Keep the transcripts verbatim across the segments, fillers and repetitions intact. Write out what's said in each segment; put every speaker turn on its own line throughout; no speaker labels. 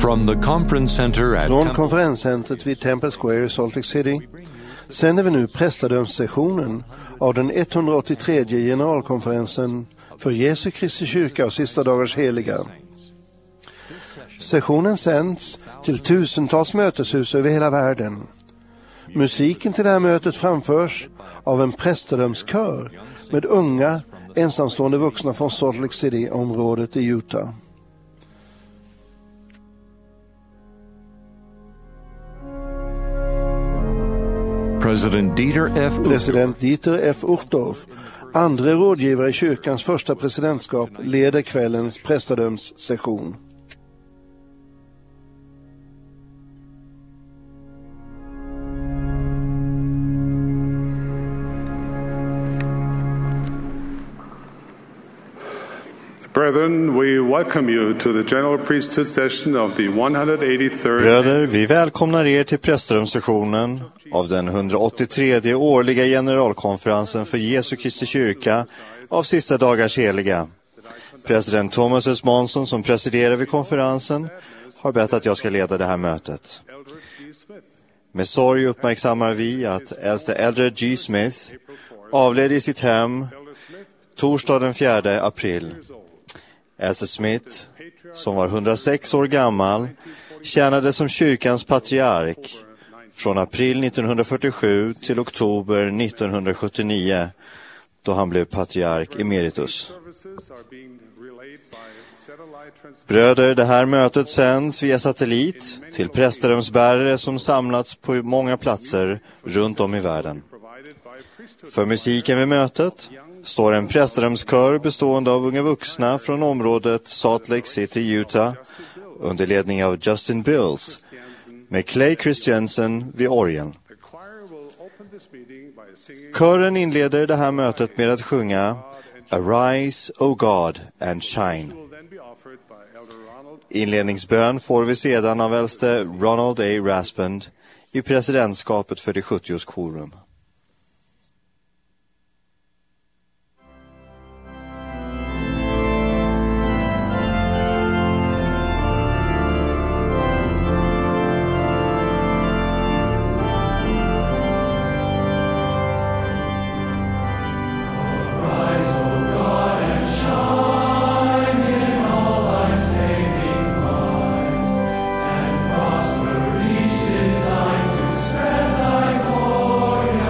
From the conference center at
Från konferenscentret vid Temple Square i Salt Lake City sänder vi nu prästadömssessionen av den etthundraåttiotredje generalkonferensen för Jesu Kristi kyrka och sista dagars heliga. Sessionen sänds till tusentals möteshus över hela världen. Musiken till det här mötet framförs av en prästadömskör med unga, ensamstående vuxna från Salt Lake City-området i Utah.
President Dieter F.
President Dieter F. Uchtdorf, andra rådgivare i kyrkans första presidentskap, leder kvällens prästadömssession.
Brethren, we welcome you to the general priesthood session of the one hundred eighty-third.
Bröder, vi välkomnar er till prästadömssessionen av den hundraåttiotredje årliga generalkonferensen för Jesu Kristi kyrka av sista dagars heliga. President Thomas S. Monson, som presiderar vid konferensen, har bett att jag ska leda det här mötet. Med sorg uppmärksammar vi att äldste Eldred G. Smith avled i sitt hem torsdag den fjärde april. Äldste Smith, som var hundrasex år gammal, tjänade som kyrkans patriark från april nittonhundrafyrtiosju till oktober nittonhundrasjuttionio, då han blev patriark emeritus. Bröder, det här mötet sänds via satellit till prästadömsbärare som samlats på många platser runt om i världen. För musiken vid mötet står en prästadömskör bestående av unga vuxna från området Salt Lake City, Utah, under ledning av Justin Bills, med Clay Christensen vid orgeln. Kören inleder det här mötet med att sjunga Arise, O God, and Shine. Inledningsbön får vi sedan av äldste Ronald A. Raspend i presidentskapet för det sjuttionde korum.
Prosper each design to spread thy glory.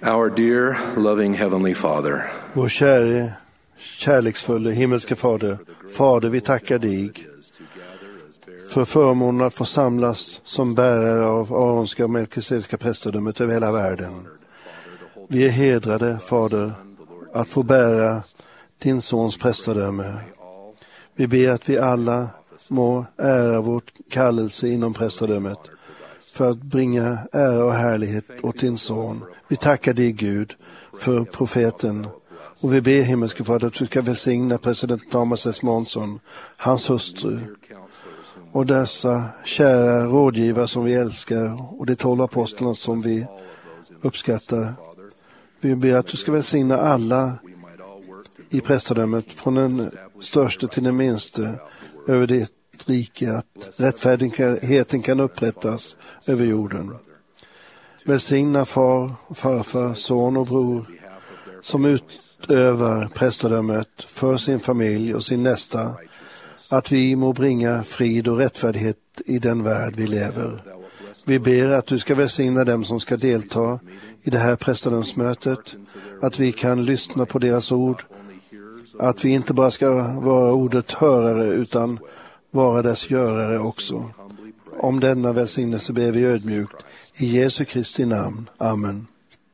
Our dear, loving Heavenly Father,
Vår käre, kärleksfulla himmelske Fader, Fader, vi tackar dig för förmånen att få samlas som bärare av aronska och melkisedeka prästadömet över hela världen. Vi är hedrade, Fader, att få bära din sons prästadöme. Vi ber att vi alla må ära vårt kallelse inom prästadömet för att bringa ära och härlighet åt din son. Vi tackar dig, Gud, för profeten, och vi ber, himmelske Fader, att du ska välsigna president Thomas S. Monson, hans hustru och dessa kära rådgivare som vi älskar och de tolv apostlarna som vi uppskattar. Vi ber att du ska välsigna alla i prästadömet, från den största till den minste, över det rike, att rättfärdigheten kan upprättas över jorden. Välsigna far, farfar, son och bror som utövar prästadömet för sin familj och sin nästa, att vi må bringa frid och rättfärdighet i den värld vi lever. Vi ber att du ska välsigna dem som ska delta i det här prästadömsmötet, att vi kan lyssna på deras ord, att vi inte bara ska vara ordet hörare utan vara dess görare också. Om denna välsignelse ber vi ödmjukt i Jesu Kristi namn. Amen.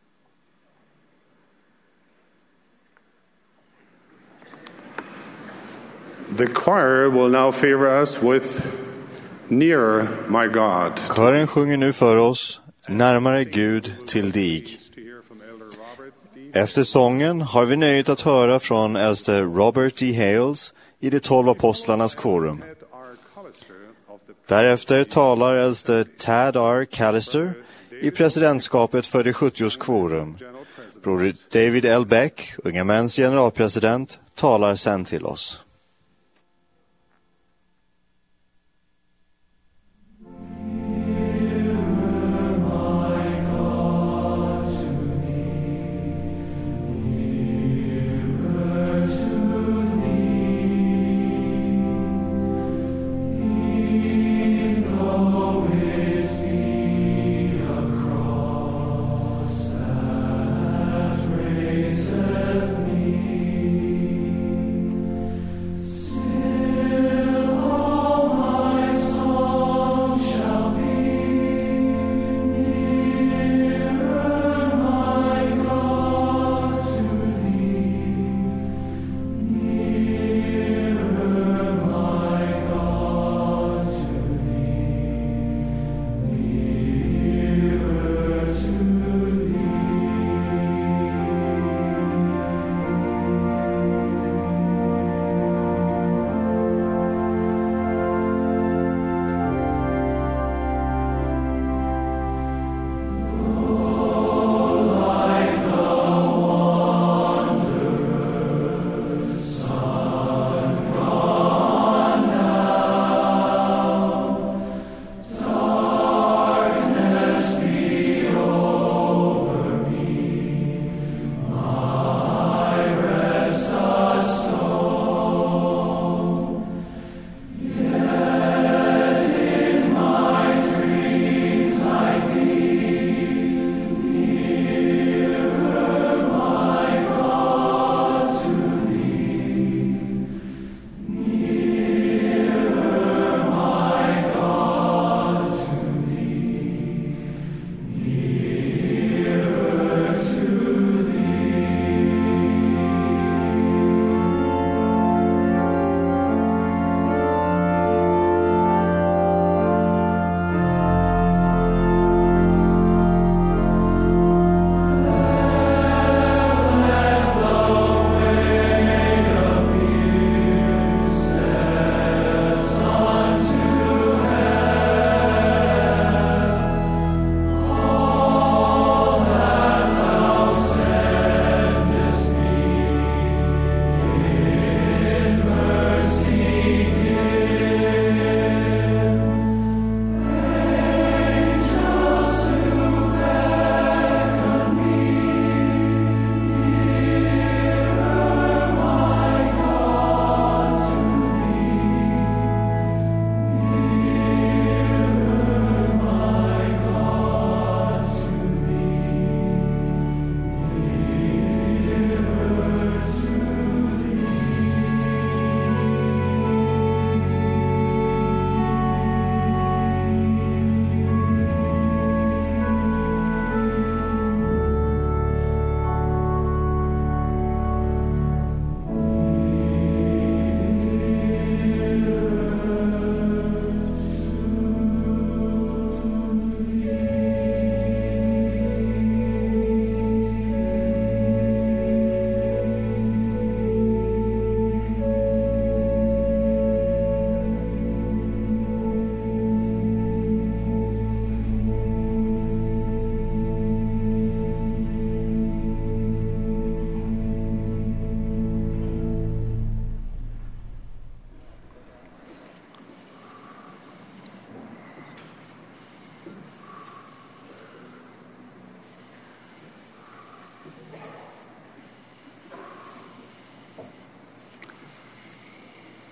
The choir will now favor us with Nearer, My God.
Kören sjunger nu för oss Närmare Gud till dig. Efter sången har vi nöjet att höra från äldste Robert D. Hales i de tolv apostlarnas korum. Därefter talar äldste Tad R. Callister i presidentskapet för det sjuttioårs korum. Bror David L. Beck, unga mäns generalpresident, talar sen till oss.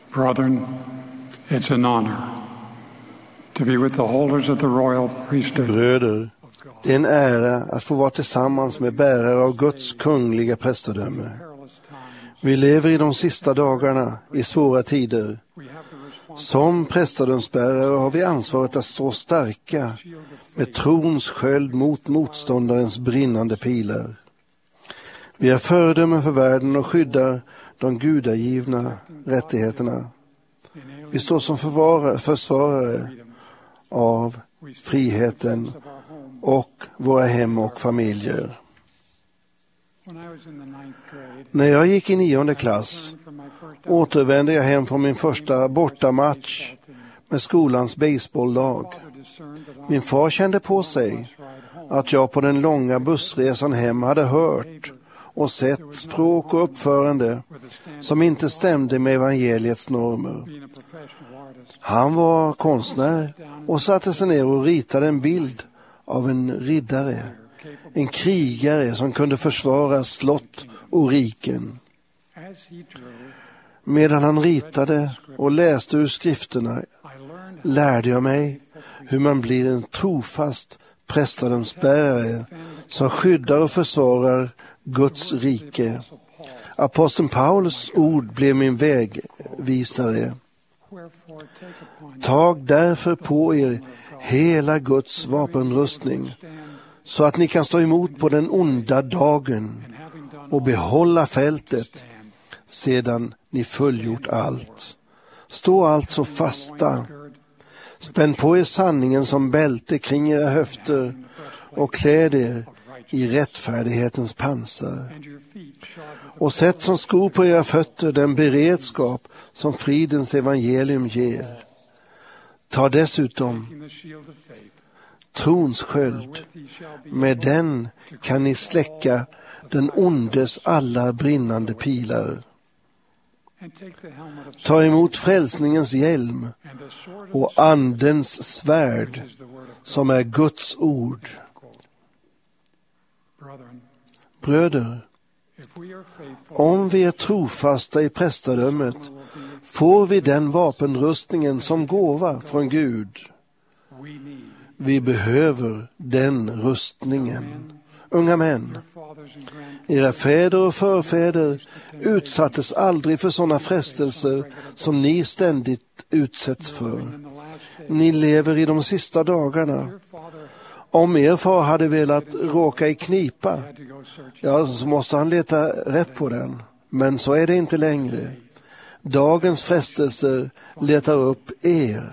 Brethren, it's an honor to be with the holders of the royal priesthood.
Bröder, det är en ära att få vara tillsammans med bärare av Guds kungliga prästadöme. Vi lever i de sista dagarna, i svåra tider. Som prästadömsbärare har vi ansvaret att stå starka med trons sköld mot motståndarens brinnande pilar. Vi är föredömen för världen och skyddar de gudagivna rättigheterna. Vi står som förvarare, försvarare av friheten och våra hem och familjer. När jag gick i nionde klass återvände jag hem från min första bortamatch med skolans baseballlag. Min far kände på sig att jag på den långa bussresan hem hade hört och sett språk och uppförande som inte stämde med evangeliets normer. Han var konstnär och satte sig ner och ritade en bild av en riddare, en krigare som kunde försvara slott och riken. Medan han ritade och läste ur skrifterna lärde jag mig hur man blir en trofast prästadömsbärare som skyddar och försvarar Guds rike. Aposteln Paulus ord blev min vägvisare. Tag därför på er hela Guds vapenrustning så att ni kan stå emot på den onda dagen och behålla fältet sedan ni fullgjort allt. Stå alltså fasta. Spänn på er sanningen som bälte kring era höfter och kläd er i rättfärdighetens pansar. Och sätt som skor på era fötter den beredskap som fridens evangelium ger. Ta dessutom trons sköld. Med den kan ni släcka den ondes alla brinnande pilar. Ta emot frälsningens hjälm och andens svärd som är Guds ord. Bröder, om vi är trofasta i prästadömet får vi den vapenrustningen som gåva från Gud. Vi behöver den rustningen. Unga män, era fäder och förfäder utsattes aldrig för sådana frestelser som ni ständigt utsätts för. Ni lever i de sista dagarna. Om er far hade velat råka i knipa, ja, så måste han leta rätt på den. Men så är det inte längre. Dagens frestelser letar upp er.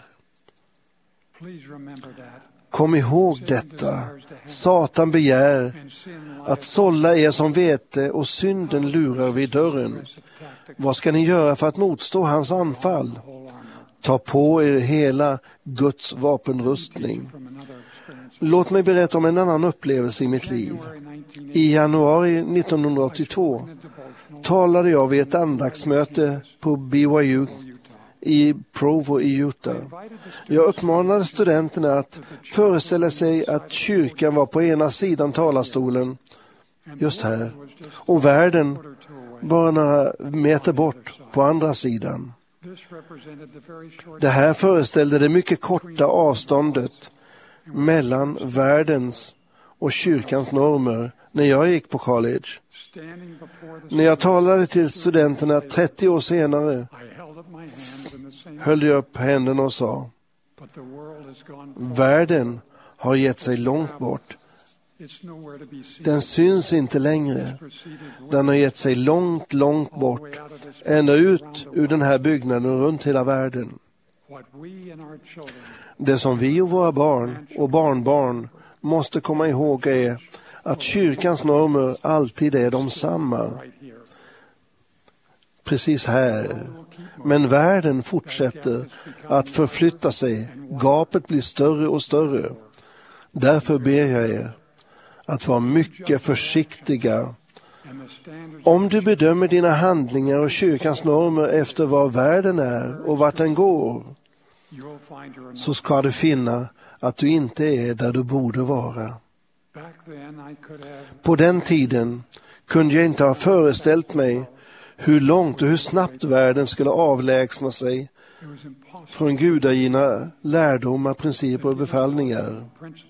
Kom ihåg detta. Satan begär att sålla er som vete och synden lurar vid dörren. Vad ska ni göra för att motstå hans anfall? Ta på er hela Guds vapenrustning. Låt mig berätta om en annan upplevelse i mitt liv. I januari nittonhundraåttiotvå talade jag vid ett andaktsmöte på B Y U i Provo i Utah. Jag uppmanade studenterna att föreställa sig att kyrkan var på ena sidan talarstolen, just här, och världen bara några meter bort på andra sidan. Det här föreställde det mycket korta avståndet mellan världens och kyrkans normer när jag gick på college. När jag talade till studenterna trettio år senare höll jag upp händerna och sa: världen har gett sig långt bort. Den syns inte längre. Den har gett sig långt, långt bort. Ända ut ur den här byggnaden runt hela världen. Det som vi och våra barn och barnbarn måste komma ihåg är att kyrkans normer alltid är de samma. Precis här. Men världen fortsätter att förflytta sig. Gapet blir större och större. Därför ber jag er att vara mycket försiktiga. Om du bedömer dina handlingar och kyrkans normer efter vad världen är och vart den går, så ska du finna att du inte är där du borde vara. På den tiden kunde jag inte ha föreställt mig hur långt och hur snabbt världen skulle avlägsna sig från gudagivna lärdomar, principer och befallningar.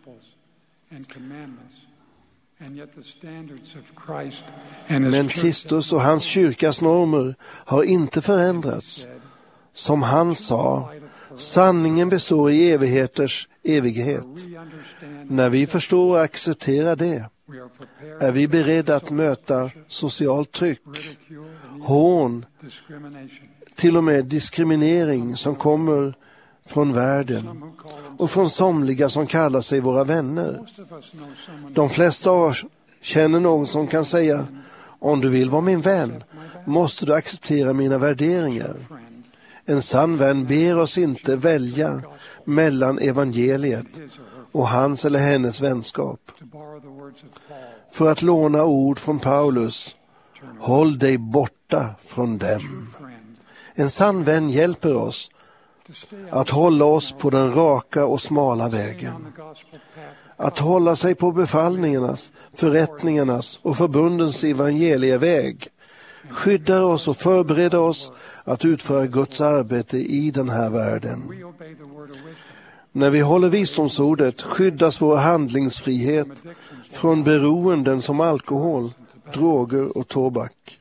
Men Kristus och hans kyrkas normer har inte förändrats. Som han sa, sanningen består i evigheters evighet. När vi förstår och accepterar det, är vi beredda att möta socialt tryck, hån, till och med diskriminering som kommer från världen och från somliga som kallar sig våra vänner. De flesta av oss känner någon som kan säga, om du vill vara min vän måste du acceptera mina värderingar. En sann vän ber oss inte välja mellan evangeliet och hans eller hennes vänskap. För att låna ord från Paulus, håll dig borta från dem. En sann vän hjälper oss att hålla oss på den raka och smala vägen. Att hålla sig på befallningarnas, förrättningarnas och förbundens evangelieväg skyddar oss och förbereder oss att utföra Guds arbete i den här världen. När vi håller visdomsordet skyddas vår handlingsfrihet från beroenden som alkohol, droger och tobak.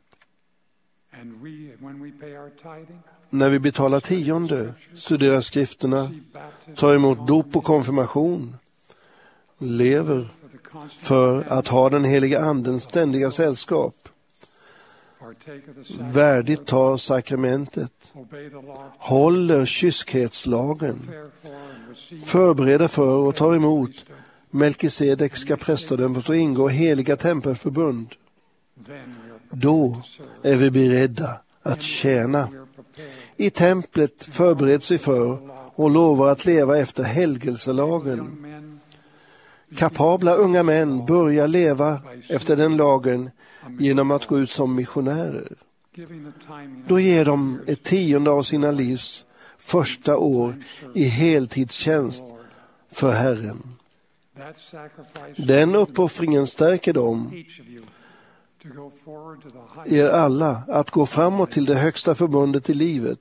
När vi betalar tionde, studerar skrifterna, tar emot dop och konfirmation, lever för att ha den heliga andens ständiga sällskap, värdigt tar sakramentet, håller kyskhetslagen, förbereder för och tar emot Melkisedekska prästadömet och ingår heliga tempelförbund. Då är vi beredda att tjäna. I templet förbereds vi för och lovar att leva efter helgelselagen. Kapabla unga män börjar leva efter den lagen genom att gå ut som missionärer. Då ger de ett tionde av sina livs första år i heltidstjänst för Herren. Den uppoffringen stärker dem, er alla, att gå framåt till det högsta förbundet i livet.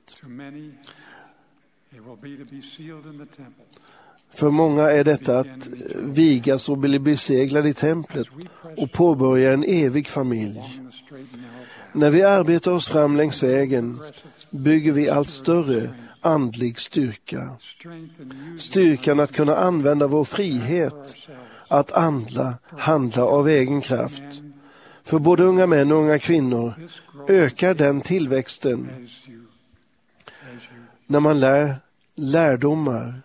För många är detta att vigas och bli beseglad i templet och påbörja en evig familj. När vi arbetar oss fram längs vägen bygger vi allt större andlig styrka. Styrkan att kunna använda vår frihet att andla, handla av egen kraft. För både unga män och unga kvinnor ökar den tillväxten när man lär lärdomar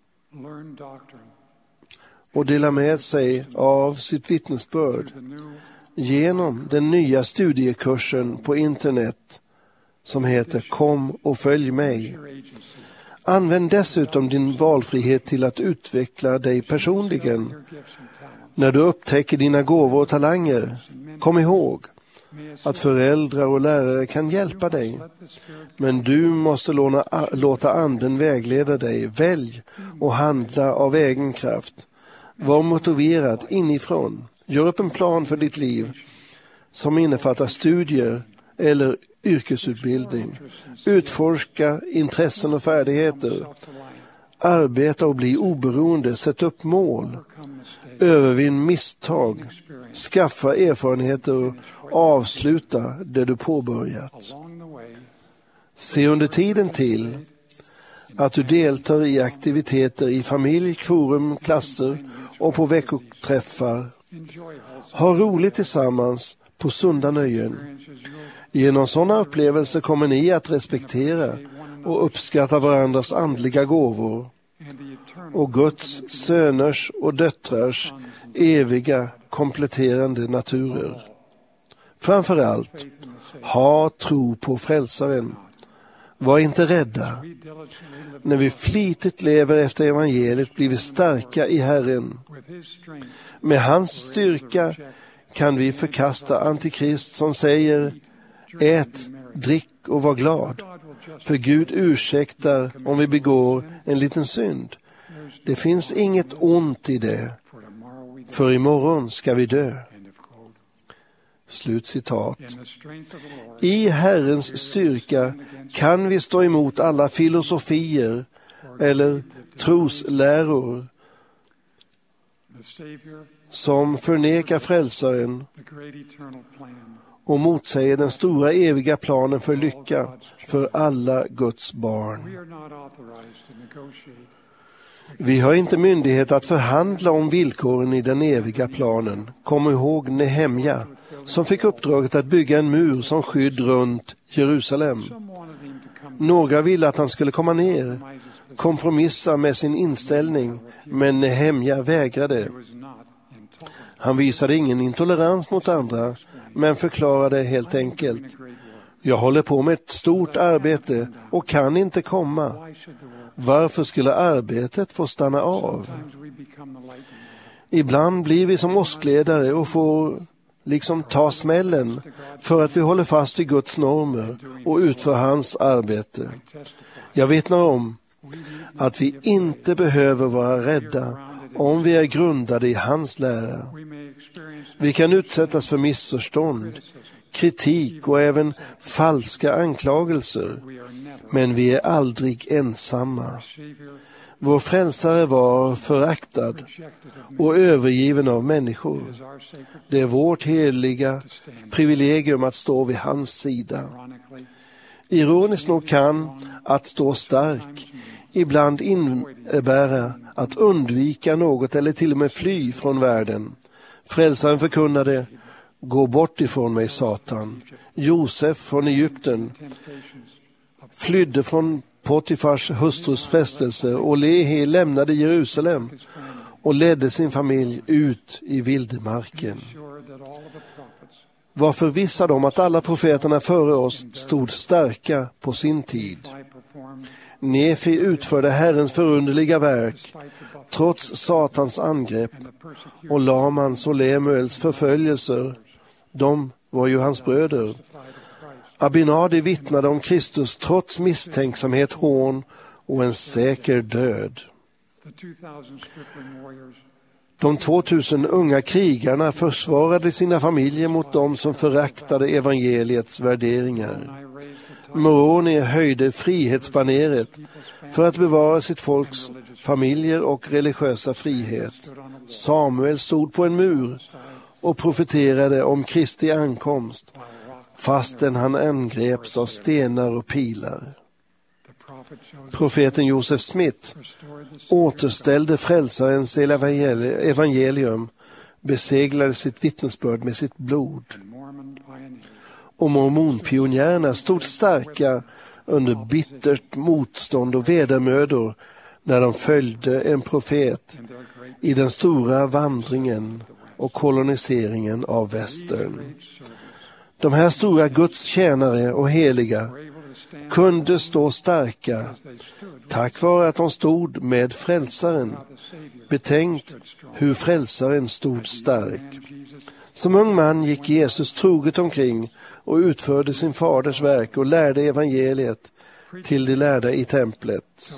och delar med sig av sitt vittnesbörd genom den nya studiekursen på internet som heter Kom och följ mig. Använd dessutom din valfrihet till att utveckla dig personligen. När du upptäcker dina gåvor och talanger, kom ihåg att föräldrar och lärare kan hjälpa dig. Men du måste låna, låta anden vägleda dig. Välj och handla av egen kraft. Var motiverad inifrån. Gör upp en plan för ditt liv som innefattar studier eller yrkesutbildning. Utforska intressen och färdigheter. Arbeta och bli oberoende. Sätt upp mål. Övervinn misstag. Skaffa erfarenheter och avsluta det du påbörjat. Se under tiden till att du deltar i aktiviteter i familj, forum, klasser och på veckoträffar. Ha roligt tillsammans på sunda nöjen. Genom sådana upplevelser kommer ni att respektera och uppskatta varandras andliga gåvor och Guds söners och döttrars eviga kompletterande naturer. Framförallt, ha tro på frälsaren. Var inte rädda. När vi flitigt lever efter evangeliet blir vi starka i Herren. Med hans styrka kan vi förkasta antikrist som säger ät, drick och var glad. För Gud ursäktar om vi begår en liten synd. Det finns inget ont i det. För imorgon ska vi dö. Slut citat. I Herrens styrka kan vi stå emot alla filosofier eller trosläror som förnekar frälsaren och motsäger den stora eviga planen för lycka för alla Guds barn. Vi har inte myndighet att förhandla om villkoren i den eviga planen. Kom ihåg Nehemja, som fick uppdraget att bygga en mur som skydd runt Jerusalem. Några ville att han skulle komma ner, kompromissa med sin inställning, men Nehemja vägrade. Han visade ingen intolerans mot andra, men förklarade helt enkelt: jag håller på med ett stort arbete och kan inte komma. Varför skulle arbetet få stanna av? Ibland blir vi som åskledare och får liksom ta smällen för att vi håller fast vid Guds normer och utför hans arbete. Jag vittnar om att vi inte behöver vara rädda om vi är grundade i hans lära. Vi kan utsättas för missförstånd, kritik och även falska anklagelser, men vi är aldrig ensamma. Vår frälsare var föraktad och övergiven av människor. Det är vårt heliga privilegium att stå vid hans sida. Ironiskt nog kan att stå stark ibland innebära att undvika något eller till och med fly från världen. Frälsaren förkunnade: gå bort ifrån mig, Satan. Josef från Egypten flydde från Potifars hustrus frestelse och Lehi lämnade Jerusalem och ledde sin familj ut i vildmarken. Var förvissad om att alla profeterna före oss stod starka på sin tid. Nefi utförde Herrens förunderliga verk trots Satans angrepp och Lamans och Lemuels förföljelser. De var ju hans bröder. Abinadi vittnade om Kristus trots misstänksamhet, hån och en säker död. De tvåtusen unga krigarna försvarade sina familjer mot dem som föraktade evangeliets värderingar. Moroni höjde frihetsbaneret för att bevara sitt folks familjer och religiösa frihet. Samuel stod på en mur och profeterade om Kristi ankomst, fastän han angreps av stenar och pilar. Profeten Joseph Smith återställde frälsarens evangelium, beseglade sitt vittnesbörd med sitt blod. Och mormonpionjärerna stod starka under bittert motstånd och vedermödor när de följde en profet i den stora vandringen och koloniseringen av västern. De här stora Guds tjänare och heliga kunde stå starka tack vare att de stod med frälsaren. Betänkt hur frälsaren stod stark. Som ung man gick Jesus troget omkring och utförde sin faders verk och lärde evangeliet till de lärda i templet.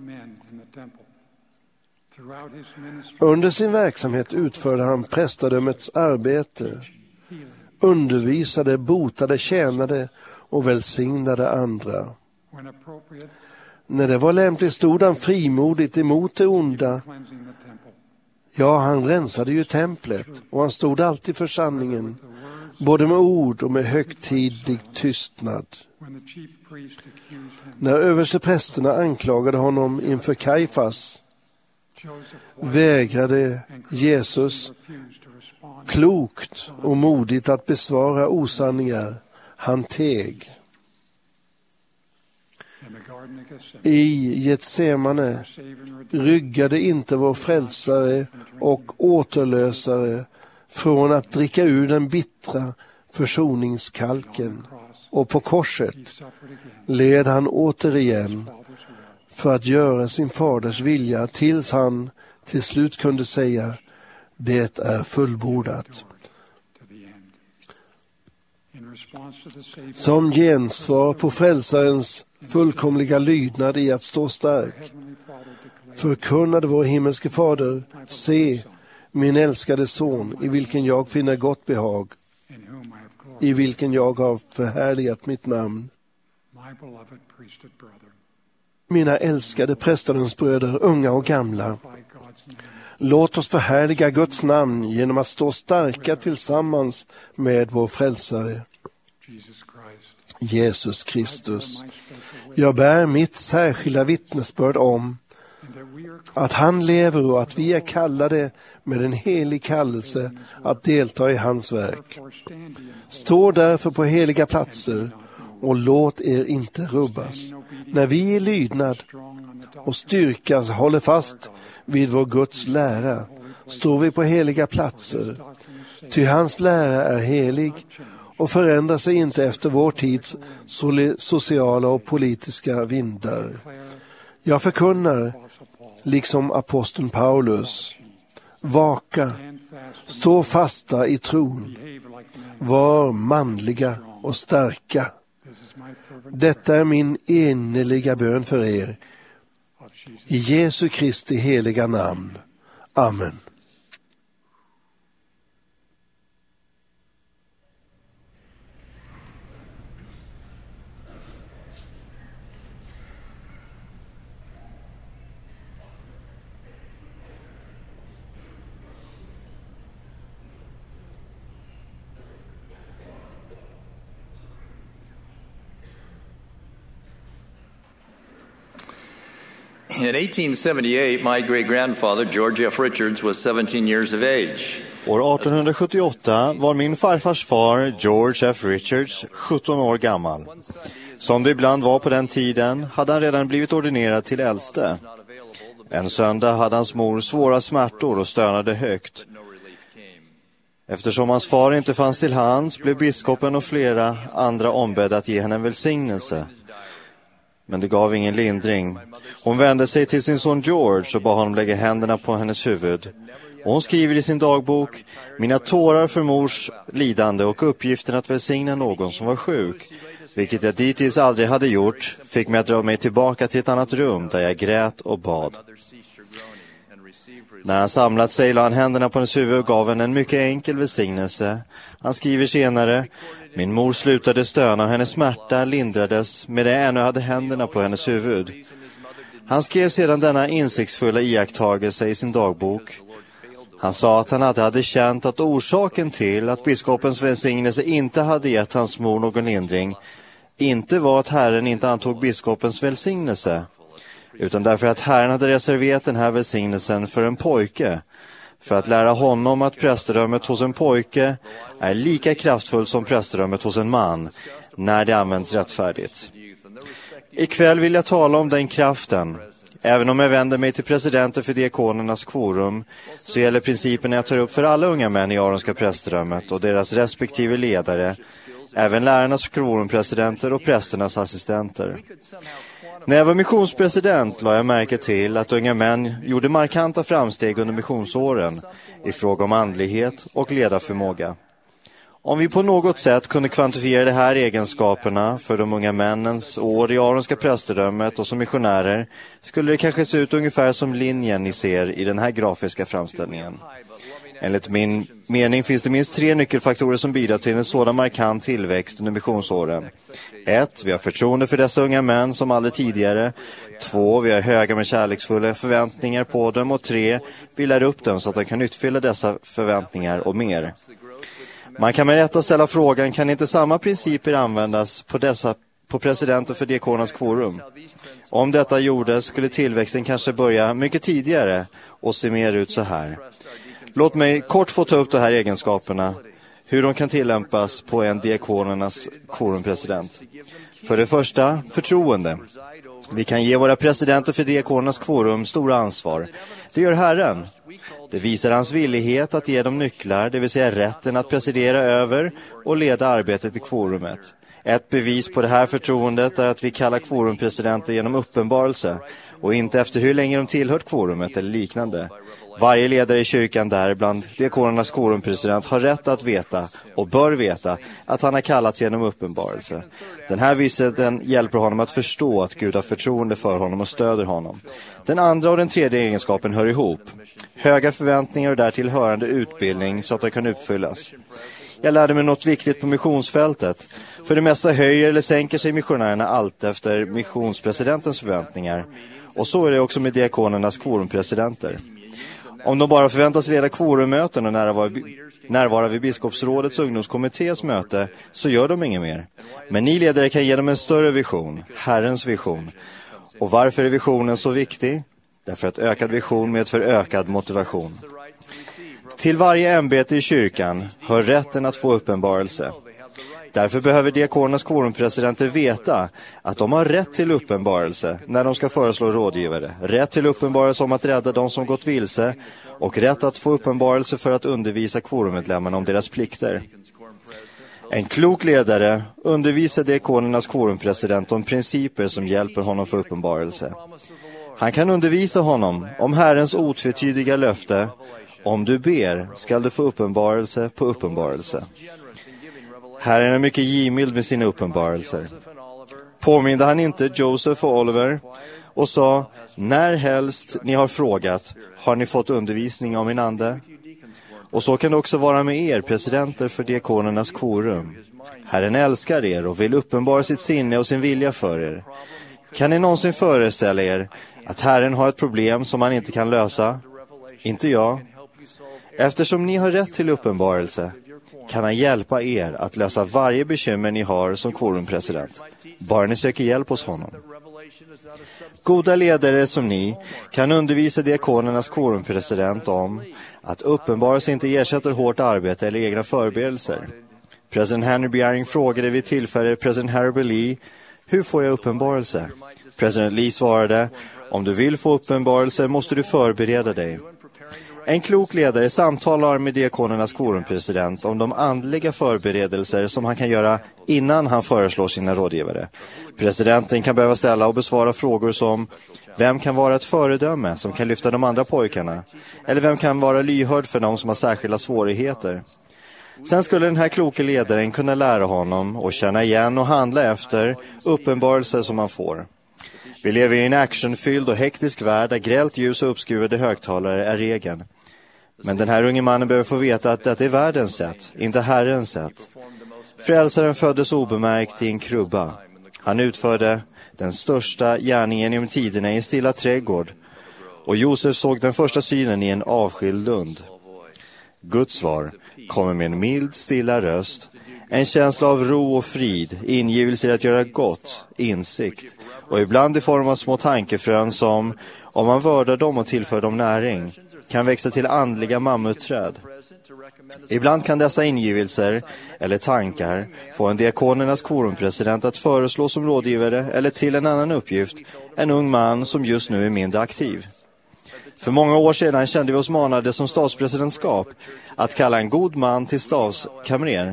Under sin verksamhet utförde han prästadömets arbete, undervisade, botade, tjänade och välsignade andra. När det var lämpligt stod han frimodigt emot det onda. Ja, han rensade ju templet och han stod alltid för sanningen, både med ord och med högtidlig tystnad. När översteprästerna anklagade honom inför Kajfas vägrade Jesus klokt och modigt att besvara osanningar. Han teg. I Getsemane ryggade inte vår frälsare och återlösare från att dricka ur den bittra försoningskalken, och på korset led han återigen för att göra sin faders vilja tills han till slut kunde säga: det är fullbordat. Som gensvar på frälsarens fullkomliga lydnad i att stå stark förkunnade vår himmelske fader: se, min älskade son, i vilken jag finner gott behag. i vilken jag har förhärligat mitt namn. Mina älskade prästadömsbröder, unga och gamla, låt oss förhärliga Guds namn genom att stå starka tillsammans med vår frälsare, Jesus Kristus. Jag bär mitt särskilda vittnesbörd om att han lever och att vi är kallade med en helig kallelse att delta i hans verk. Stå därför på heliga platser och låt er inte rubbas. När vi i lydnad och styrka håller fast vid vår Guds lära, står vi på heliga platser. Ty hans lära är helig och förändrar sig inte efter vår tids sociala och politiska vindar. Jag förkunnar, liksom aposteln Paulus, vaka, stå fasta i tron, var manliga och starka. Detta är min innerliga bön för er. I Jesu Kristi heliga namn. Amen.
In eighteen seventy-eight, my great-grandfather, George F. Richards, was seventeen years of age.
År arton sjuttioåtta var min farfars far, George F. Richards, sjutton år gammal. Som det ibland var på den tiden hade han redan blivit ordinerad till äldste. En söndag hade hans mor svåra smärtor och stönade högt. Eftersom hans far inte fanns till hands blev biskopen och flera andra ombedda att ge henne en välsignelse. Men det gav ingen lindring. Hon vände sig till sin son George och bad honom lägga händerna på hennes huvud. Och hon skriver i sin dagbok: mina tårar för mors lidande och uppgiften att välsigna någon som var sjuk, vilket jag dittills aldrig hade gjort, fick mig att dra mig tillbaka till ett annat rum där jag grät och bad. När han samlat sig la han händerna på hennes huvud och gav henne en mycket enkel välsignelse. Han skriver senare: min mor slutade stöna och hennes smärta lindrades med det jag ännu hade händerna på hennes huvud. Han skrev sedan denna insiktsfulla iakttagelse i sin dagbok. Han sa att han hade, hade känt att orsaken till att biskopens välsignelse inte hade gett hans mor någon lindring inte var att Herren inte antog biskopens välsignelse, utan därför att Herren hade reserverat den här välsignelsen för en pojke, för att lära honom att prästdömet hos en pojke är lika kraftfullt som prästdömet hos en man när det används rättfärdigt. Ikväll vill jag tala om den kraften. Även om jag vänder mig till presidenten för diakonernas quorum, så gäller principen jag tar upp för alla unga män i aronska prästdömet och deras respektive ledare, även lärarnas quorumpresidenter och prästernas assistenter. När jag var missionspresident la jag märke till att unga män gjorde markanta framsteg under missionsåren i fråga om andlighet och ledarförmåga. Om vi på något sätt kunde kvantifiera de här egenskaperna för de unga männens år i aronska prästdömet och som missionärer, skulle det kanske se ut ungefär som linjen ni ser i den här grafiska framställningen. Enligt min mening finns det minst tre nyckelfaktorer som bidrar till en sådan markant tillväxt under missionsåren. Ett, vi har förtroende för dessa unga män som aldrig tidigare. Två, vi har höga men kärleksfulla förväntningar på dem. Och tre, vi lär upp dem så att de kan utfylla dessa förväntningar och mer. Man kan med rätta ställa frågan, kan inte samma principer användas på, dessa, på presidenten för diakonernas quorum? Om detta gjordes skulle tillväxten kanske börja mycket tidigare och se mer ut så här. Låt mig kort få ta upp de här egenskaperna, hur de kan tillämpas på en diakonernas quorumpresident. För det första, förtroende. Vi kan ge våra presidenter för diakonernas quorum stora ansvar. Det gör Herren. Det visar hans villighet att ge dem nycklar, det vill säga rätten att presidera över och leda arbetet i quorumet. Ett bevis på det här förtroendet är att vi kallar quorumpresidenter genom uppenbarelse och inte efter hur länge de tillhört quorumet eller liknande. Varje ledare i kyrkan, däribland diakonernas quorumpresident, har rätt att veta och bör veta att han har kallats genom uppenbarelse. Den här vissheten hjälper honom att förstå att Gud har förtroende för honom och stöder honom. Den andra och den tredje egenskapen hör ihop. Höga förväntningar och därtill hörande utbildning så att de kan uppfyllas. Jag lärde mig något viktigt på missionsfältet. För det mesta höjer eller sänker sig missionärerna allt efter missionspresidentens förväntningar. Och så är det också med diakonernas kvorumpresidenter. Om de bara förväntas leda kvorummöten och närvara, närvara vid biskopsrådets ungdomskommittés möte, så gör de inget mer. Men ni ledare kan ge dem en större vision, Herrens vision. Och varför är visionen så viktig? Därför att ökad vision medför ökad motivation. Till varje ämbete i kyrkan hör rätten att få uppenbarelse. Därför behöver diakonernas kvorumpresidenter veta att de har rätt till uppenbarelse när de ska föreslå rådgivare. Rätt till uppenbarelse om att rädda de som gått vilse och rätt att få uppenbarelse för att undervisa kvorummedlemmarna om deras plikter. En klok ledare undervisar diakonernas kvorumpresident om principer som hjälper honom för uppenbarelse. Han kan undervisa honom om Herrens otvetydiga löfte: om du ber skall du få uppenbarelse på uppenbarelse. Herren är mycket givmild med sina uppenbarelser. Påminde han inte Joseph och Oliver och sa: när helst ni har frågat har ni fått undervisning om min ande? Och så kan det också vara med er, presidenter för diakonernas korum. Herren älskar er och vill uppenbara sitt sinne och sin vilja för er. Kan ni någonsin föreställa er att Herren har ett problem som han inte kan lösa? Inte jag. Eftersom ni har rätt till uppenbarelse kan han hjälpa er att lösa varje bekymmer ni har som kvorumpresident. Bara ni söker hjälp hos honom. Goda ledare som ni kan undervisa diakonernas kvorumpresident om att uppenbarelse inte ersätter hårt arbete eller egna förberedelser. President Henry B. Eyring frågade vid tillfälle president Harry Lee: hur får jag uppenbarelse? President Lee svarade: om du vill få uppenbarelse måste du förbereda dig. En klok ledare samtalar med diakonernas kvorumpresident om de andliga förberedelser som han kan göra innan han föreslår sina rådgivare. Presidenten kan behöva ställa och besvara frågor som: vem kan vara ett föredöme som kan lyfta de andra pojkarna? Eller vem kan vara lyhörd för de som har särskilda svårigheter? Sen skulle den här kloka ledaren kunna lära honom och känna igen och handla efter uppenbarelser som han får. Vi lever i en actionfylld och hektisk värld där grällt ljus och uppskruvade högtalare är regeln. Men den här unge mannen behöver få veta att detta är världens sätt, inte Herrens sätt. Frälsaren föddes obemärkt i en krubba. Han utförde den största gärningen genom tiderna i en stilla trädgård. Och Josef såg den första synen i en avskild lund. Guds svar kommer med en mild, stilla röst, en känsla av ro och frid, ingivelse att göra gott, insikt, och ibland i form av små tankefrön som, om man vördar dem och tillför dem näring, kan växa till andliga mammutträd. Ibland kan dessa ingivelser eller tankar få en diakonernas kvorumpresident att föreslå som rådgivare eller till en annan uppgift en ung man som just nu är mindre aktiv. För många år sedan kände vi oss manade som statspresidentskap att kalla en god man till stavskamrer.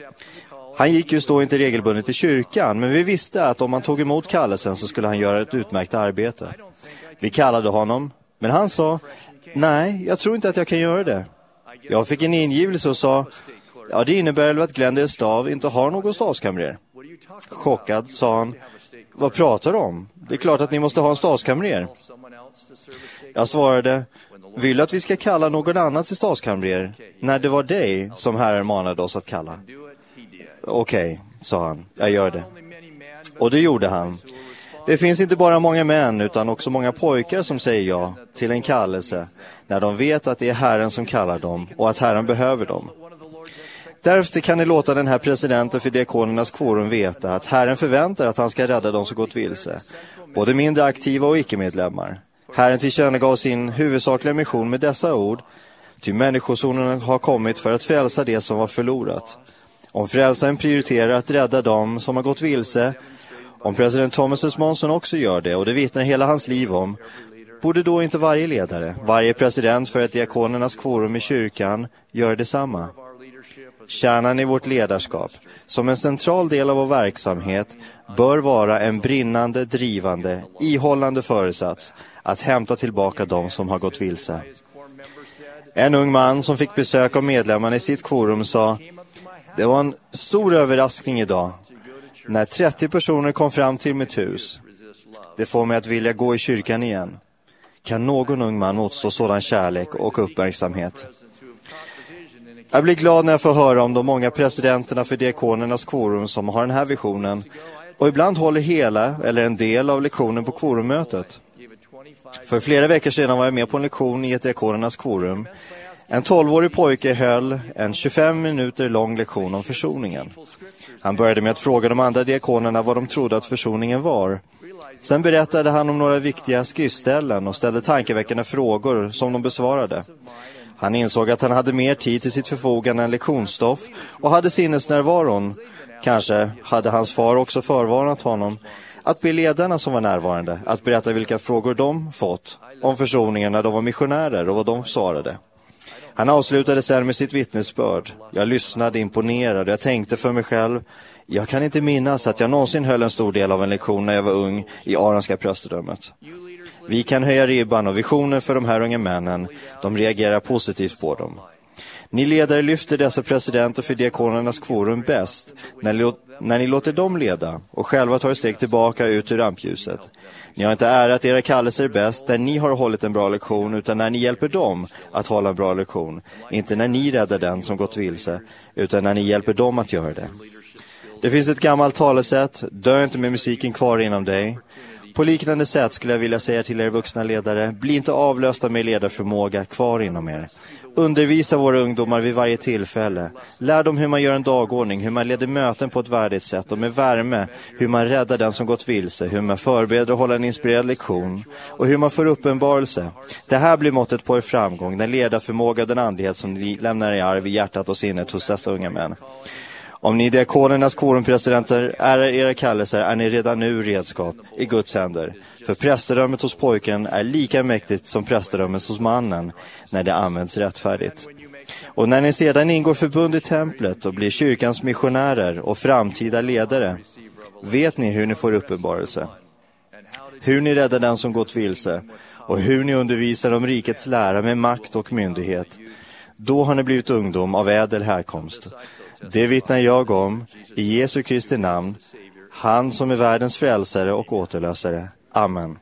Han gick just då inte regelbundet till kyrkan, men vi visste att om han tog emot kallelsen så skulle han göra ett utmärkt arbete. Vi kallade honom, men han sa: nej, jag tror inte att jag kan göra det. Jag fick en ingivelse och sa: ja, det innebär väl att Glendale Stav inte har någon stavskamrer. Chockad sa han: vad pratar du om? Det är klart att ni måste ha en stavskamrer. Jag svarade: vill att vi ska kalla någon annan till stavskamrer när det var dig som Herren manade oss att kalla? Okej, okay, sa han, jag gör det. Och det gjorde han. Det finns inte bara många män utan också många pojkar som säger ja till en kallelse när de vet att det är Herren som kallar dem och att Herren behöver dem. Därefter kan ni låta den här presidenten för diakonernas kvorum veta att Herren förväntar att han ska rädda dem som gått vilse, både mindre aktiva och icke-medlemmar. Herren tillkännagav sin huvudsakliga mission med dessa ord: ty människosonen har kommit för att frälsa det som var förlorat. Om frälsaren prioriterar att rädda dem som har gått vilse, om president Thomas S. Monson också gör det, och det vittnar hela hans liv om, borde då inte varje ledare, varje president för ett diakonernas kvorum i kyrkan göra detsamma? Kärnan i vårt ledarskap, som en central del av vår verksamhet, bör vara en brinnande, drivande, ihållande föresats att hämta tillbaka dem som har gått vilse. En ung man som fick besök av medlemmarna i sitt kvorum sa: det var en stor överraskning idag när trettio personer kom fram till mitt hus. Det får mig att vilja gå i kyrkan igen. Kan någon ung man motstå sådan kärlek och uppmärksamhet? Jag blir glad när jag får höra om de många presidenterna för diakonernas kvorum som har den här visionen och ibland håller hela eller en del av lektionen på kvorummötet. För flera veckor sedan var jag med på en lektion i ett diakonernas kvorum. En tolvårig pojke höll en tjugofem minuter lång lektion om försoningen. Han började med att fråga de andra diakonerna vad de trodde att försoningen var. Sen berättade han om några viktiga skriftställen och ställde tankeväckande frågor som de besvarade. Han insåg att han hade mer tid till sitt förfogande än lektionsstoff och hade sinnesnärvaron. Kanske hade hans far också förvarnat honom att be ledarna som var närvarande att berätta vilka frågor de fått om försoningen när de var missionärer och vad de svarade. Han avslutade sedan med sitt vittnesbörd. Jag lyssnade imponerad och jag tänkte för mig själv, jag kan inte minnas att jag någonsin höll en stor del av en lektion när jag var ung i Aronska prästedömet. Vi kan höja ribban och visionen för de här unga männen, de reagerar positivt på dem. Ni ledare lyfter dessa presidenter för diakonernas kvorum bäst när ni, när ni låter dem leda och själva tar ett steg tillbaka ut ur rampljuset. Ni har inte ärat era kallelser bäst när ni har hållit en bra lektion utan när ni hjälper dem att hålla en bra lektion. Inte när ni räddar den som gått vilse utan när ni hjälper dem att göra det. Det finns ett gammalt talesätt, dö inte med musiken kvar inom dig. På liknande sätt skulle jag vilja säga till er vuxna ledare, bli inte avlösta med ledarförmåga kvar inom er. Undervisa våra ungdomar vid varje tillfälle. Lär dem hur man gör en dagordning, hur man leder möten på ett värdigt sätt och med värme, hur man räddar den som gått vilse, hur man förbereder och håller en inspirerad lektion och hur man får uppenbarelse. Det här blir måttet på er framgång, den ledarförmåga och den andlighet som ni lämnar i arv i hjärtat och sinnet hos dessa unga män. Om ni diakonernas kvorumpresidenter är era kallelser är ni redan nu redskap i Guds händer. För prästerdömet hos pojken är lika mäktigt som prästerdömet hos mannen när det används rättfärdigt. Och när ni sedan ingår förbund i templet och blir kyrkans missionärer och framtida ledare, vet ni hur ni får uppenbarelse. Hur ni räddar den som gått vilse och hur ni undervisar om rikets lära med makt och myndighet. Då har ni blivit ungdom av ädel härkomst. Det vittnar jag om i Jesu Kristi namn, han som är världens frälsare och återlösare. Amen.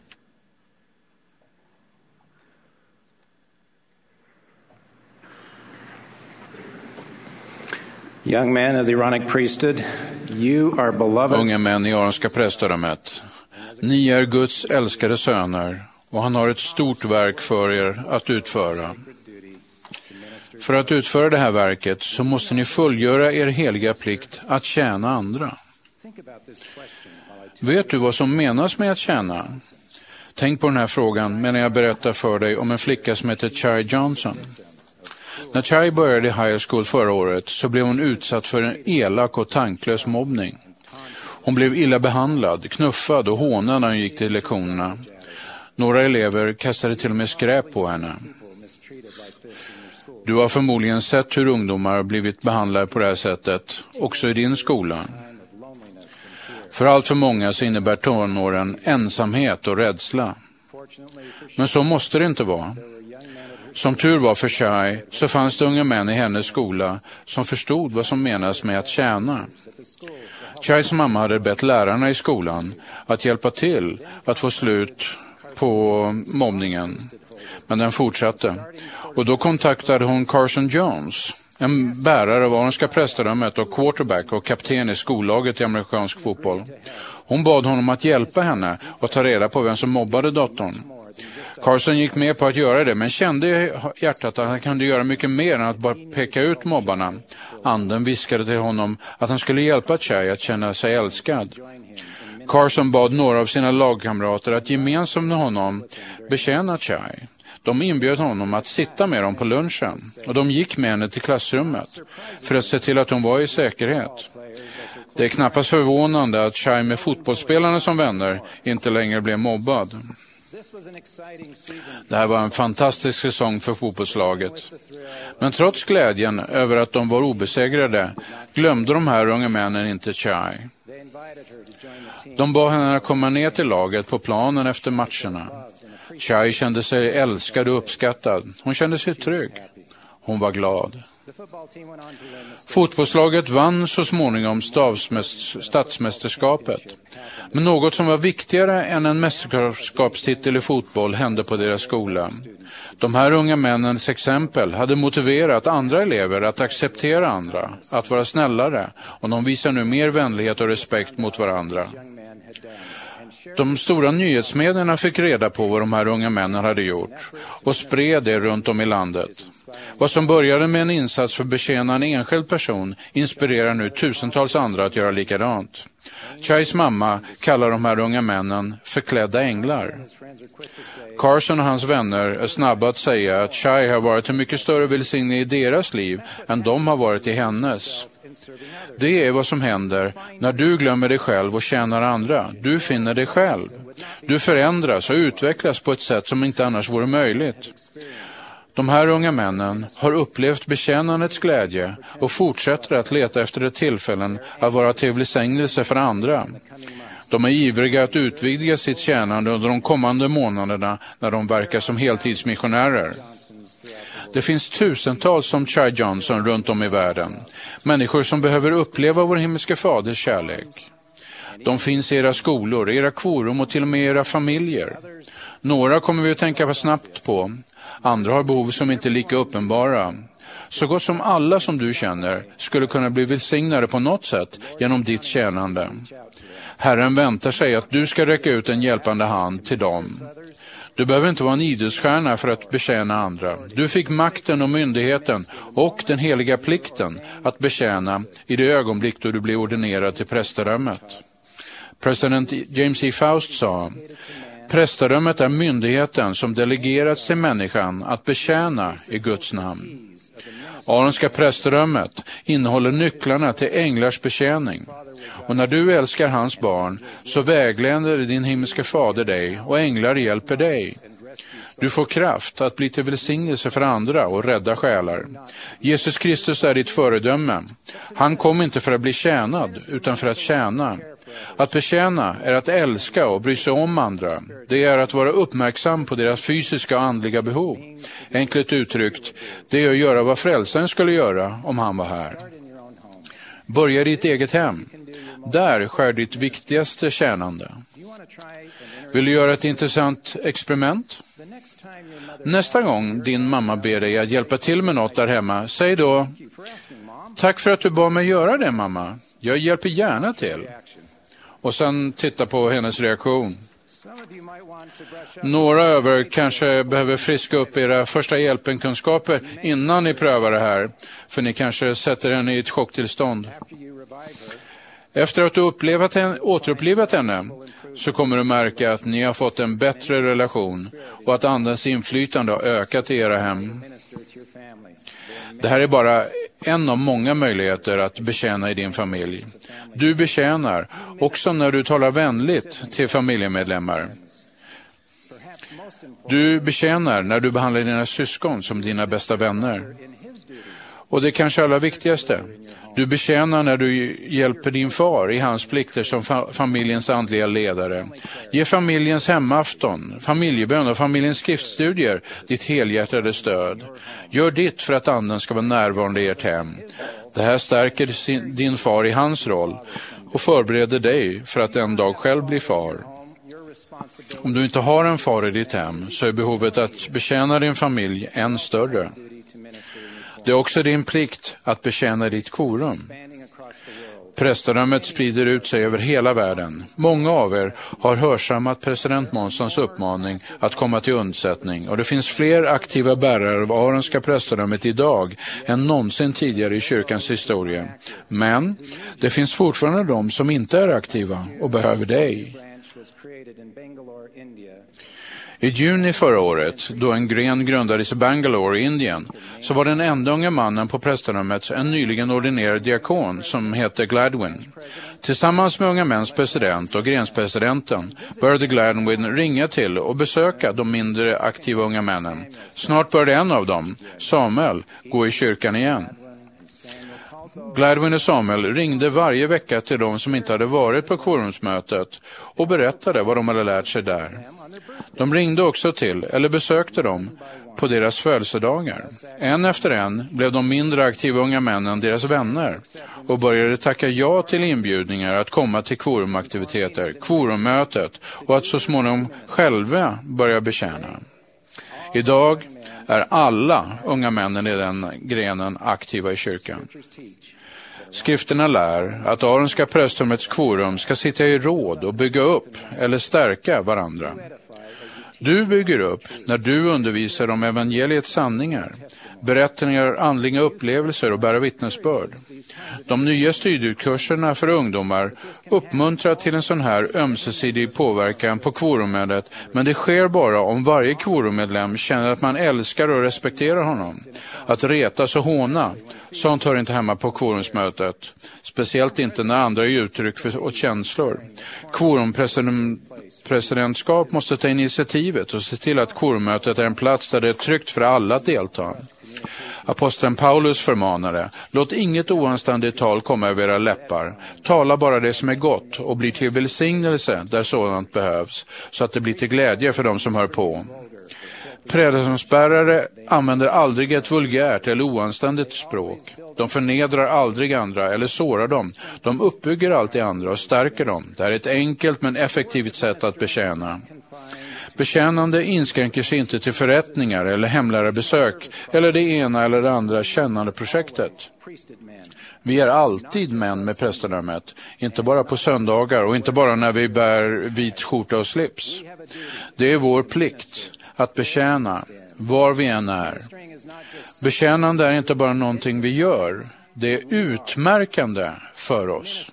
Young men of the Aaronic priesthood, you are beloved.
Unga män i Aronska prästedömet, ni är Guds älskade söner och han har ett stort verk för er att utföra. För att utföra det här verket så måste ni fullgöra er heliga plikt att tjäna andra. Vet du vad som menas med att tjäna? Tänk på den här frågan medan jag berättar för dig om en flicka som heter Chai Johnson. När Chai började i high school förra året så blev hon utsatt för en elak och tanklös mobbning. Hon blev illa behandlad, knuffad och hånad när hon gick till lektionerna. Några elever kastade till och med skräp på henne. Du har förmodligen sett hur ungdomar blivit behandlade på det här sättet, också i din skola. För allt för många så innebär tonåren ensamhet och rädsla. Men så måste det inte vara. Som tur var för Chai så fanns det unga män i hennes skola som förstod vad som menas med att tjäna. Chais mamma hade bett lärarna i skolan att hjälpa till att få slut på mobbningen. Men den fortsatte. Och då kontaktade hon Carson Jones, en bärare av Aronska prästedömet och quarterback och kapten i skollaget i amerikansk fotboll. Hon bad honom att hjälpa henne och ta reda på vem som mobbade dottern. Carson gick med på att göra det men kände i hjärtat att han kunde göra mycket mer än att bara peka ut mobbarna. Anden viskade till honom att han skulle hjälpa Chai att känna sig älskad. Carson bad några av sina lagkamrater att gemensamt med honom betjäna Chai. De inbjöd honom att sitta med dem på lunchen och de gick med henne till klassrummet för att se till att hon var i säkerhet. Det är knappast förvånande att Chai med fotbollsspelarna som vänner inte längre blev mobbad. Det här var en fantastisk säsong för fotbollslaget. Men trots glädjen över att de var obesegrade glömde de här unga männen inte Chai. De bad henne att komma ner till laget på planen efter matcherna. Chai kände sig älskad och uppskattad. Hon kände sig trygg. Hon var glad. Fotbollslaget vann så småningom stadsmästerskapet. Men något som var viktigare än en mästerskapstitel i fotboll hände på deras skola. De här unga männens exempel hade motiverat andra elever att acceptera andra, att vara snällare, och de visar nu mer vänlighet och respekt mot varandra. De stora nyhetsmedierna fick reda på vad de här unga männen hade gjort och spred det runt om i landet. Vad som började med en insats för att betjäna en enskild person inspirerar nu tusentals andra att göra likadant. Chais mamma kallar de här unga männen förklädda änglar. Carson och hans vänner är snabba att säga att Chai har varit en mycket större välsignelse i deras liv än de har varit i hennes. Det är vad som händer när du glömmer dig själv och tjänar andra. Du finner dig själv. Du förändras och utvecklas på ett sätt som inte annars vore möjligt. De här unga männen har upplevt betjänandets glädje och fortsätter att leta efter ett tillfällen att vara till välsignelse för andra. De är ivriga att utvidga sitt tjänande under de kommande månaderna när de verkar som heltidsmissionärer. Det finns tusentals som Chai Johnson runt om i världen. Människor som behöver uppleva vår himmelske faders kärlek. De finns i era skolor, era kvorum och till och med era familjer. Några kommer vi att tänka för snabbt på. Andra har behov som inte är lika uppenbara. Så gott som alla som du känner skulle kunna bli välsignade på något sätt genom ditt tjänande. Herren väntar sig att du ska räcka ut en hjälpande hand till dem. Du behöver inte vara en idrottsstjärna för att betjäna andra. Du fick makten och myndigheten och den heliga plikten att betjäna i det ögonblick då du blev ordinerad till prästadömet. President James E. Faust sa: prästadömet är myndigheten som delegerats till människan att betjäna i Guds namn. Aronska prästadömet innehåller nycklarna till änglars betjäning. Och när du älskar hans barn så vägleder din himmelske fader dig och änglar hjälper dig. Du får kraft att bli till välsignelse för andra och rädda själar. Jesus Kristus är ditt föredöme. Han kom inte för att bli tjänad utan för att tjäna. Att betjäna är att älska och bry sig om andra. Det är att vara uppmärksam på deras fysiska och andliga behov. Enkelt uttryckt, det är att göra vad frälsaren skulle göra om han var här. Börja i ditt eget hem. Där sker ditt viktigaste tjänande. Vill du göra ett intressant experiment? Nästa gång din mamma ber dig att hjälpa till med något där hemma, säg då: tack för att du bad mig göra det, mamma. Jag hjälper gärna till. Och sen titta på hennes reaktion. Några över kanske behöver friska upp era första hjälpenkunskaper innan ni prövar det här, för ni kanske sätter henne i ett chocktillstånd. Efter att du upplevt henne, återupplivat henne så kommer du märka att ni har fått en bättre relation och att andens inflytande har ökat i era hem. Det här är bara en av många möjligheter att betjäna i din familj. Du betjänar också när du talar vänligt till familjemedlemmar. Du betjänar när du behandlar dina syskon som dina bästa vänner. Och det kanske allra viktigaste. Du betjänar när du hjälper din far i hans plikter som fa- familjens andliga ledare. Ge familjens hemafton, familjebön och familjens skriftstudier ditt helhjärtade stöd. Gör ditt för att anden ska vara närvarande i ert hem. Det här stärker sin, din far i hans roll och förbereder dig för att en dag själv bli far. Om du inte har en far i ditt hem så är behovet att betjäna din familj än större. Det är också din plikt att betjäna ditt korum. Prästadömet sprider ut sig över hela världen. Många av er har hörsammat president Monsons uppmaning att komma till undsättning, och det finns fler aktiva bärare av Aronska prästadömet idag än någonsin tidigare i kyrkans historia. Men det finns fortfarande de som inte är aktiva och behöver dig. I juni förra året, då en gren grundades i Bangalore i Indien, så var den enda unga mannen på prästadömet en nyligen ordinerad diakon som hette Gladwin. Tillsammans med unga mäns president och grenspresidenten började Gladwin ringa till och besöka de mindre aktiva unga männen. Snart började en av dem, Samuel, gå i kyrkan igen. Gladwin och Samuel ringde varje vecka till de som inte hade varit på kvorumsmötet och berättade vad de hade lärt sig där. De ringde också till, eller besökte dem, på deras födelsedagar. En efter en blev de mindre aktiva unga männen deras vänner och började tacka ja till inbjudningar att komma till kvorumaktiviteter, kvorummötet och att så småningom själva börja betjäna. Idag är alla unga männen i den grenen aktiva i kyrkan. Skrifterna lär att Aronska prästrumets kvorum ska sitta i råd och bygga upp eller stärka varandra. Du bygger upp när du undervisar om evangeliets sanningar, berättningar, andliga upplevelser och bära vittnesbörd. De nya studiekurserna för ungdomar uppmuntrar till en sån här ömsesidig påverkan på kvorummet, men det sker bara om varje kvorummedlem känner att man älskar och respekterar honom. Att retas och håna, sånt hör inte hemma på kvorumsmötet, speciellt inte när andra ger uttryck för åt känslor. Kvorumpresidentskap måste ta initiativet och se till att kvorummötet är en plats där det är tryggt för alla att delta. Aposteln Paulus förmanade: låt inget oanständigt tal komma över era läppar. Tala bara det som är gott och blir till välsignelse där sådant behövs, så att det blir till glädje för dem som hör på. Predikationsbärare använder aldrig ett vulgärt eller oanständigt språk. De förnedrar aldrig andra eller sårar dem. De uppbygger alltid andra och stärker dem. Det är ett enkelt men effektivt sätt att betjäna. Betjänande inskränker sig inte till förrättningar eller hemlärarbesök eller det ena eller det andra kännande projektet. Vi är alltid män med prästadömet, inte bara på söndagar och inte bara när vi bär vit skjorta och slips. Det är vår plikt att betjäna var vi än är. Betjänande är inte bara någonting vi gör, det är utmärkande för oss.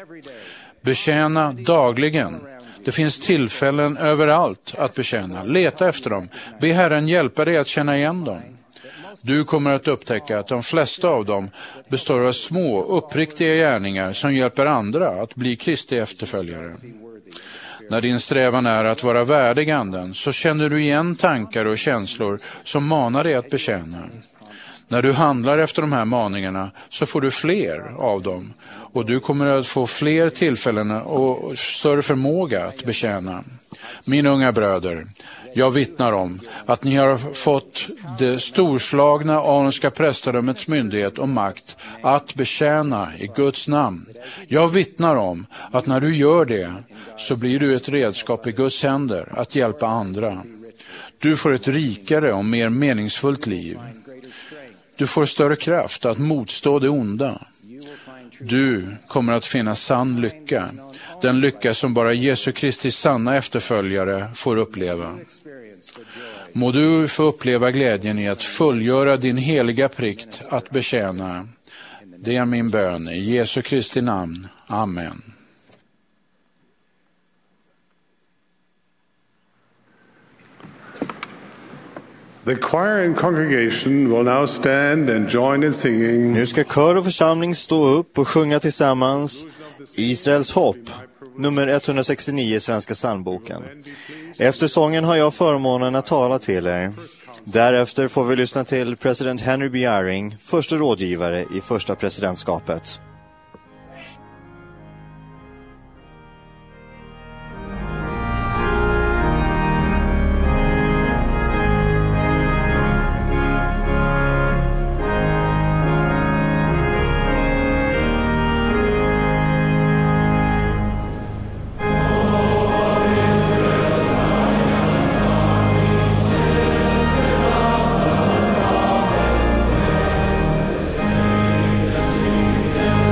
Betjäna dagligen. Det finns tillfällen överallt att betjäna. Leta efter dem. Be Herren hjälpa dig att känna igen dem. Du kommer att upptäcka att de flesta av dem består av små, uppriktiga gärningar som hjälper andra att bli Kristi efterföljare. När din strävan är att vara värdig anden så känner du igen tankar och känslor som manar dig att betjäna. När du handlar efter de här maningarna så får du fler av dem och du kommer att få fler tillfällen och större förmåga att betjäna. Mina unga bröder, jag vittnar om att ni har fått det storslagna Aronska prästadömets myndighet och makt att betjäna i Guds namn. Jag vittnar om att när du gör det så blir du ett redskap i Guds händer att hjälpa andra. Du får ett rikare och mer meningsfullt liv. Du får större kraft att motstå det onda. Du kommer att finna sann lycka. Den lycka som bara Jesu Kristi sanna efterföljare får uppleva. Må du få uppleva glädjen i att fullgöra din heliga plikt att betjäna. Det är min bön i Jesu Kristi namn. Amen.
The choir and congregation will now stand and join in singing.
Nu ska kör och församling stå upp och sjunga tillsammans Israels hopp, nummer etthundrasextionio i Svenska psalmboken. Efter sången har jag förmånen att tala till er. Därefter får vi lyssna till president Henry B. Eyring, första rådgivare i första presidentskapet.
Thank you.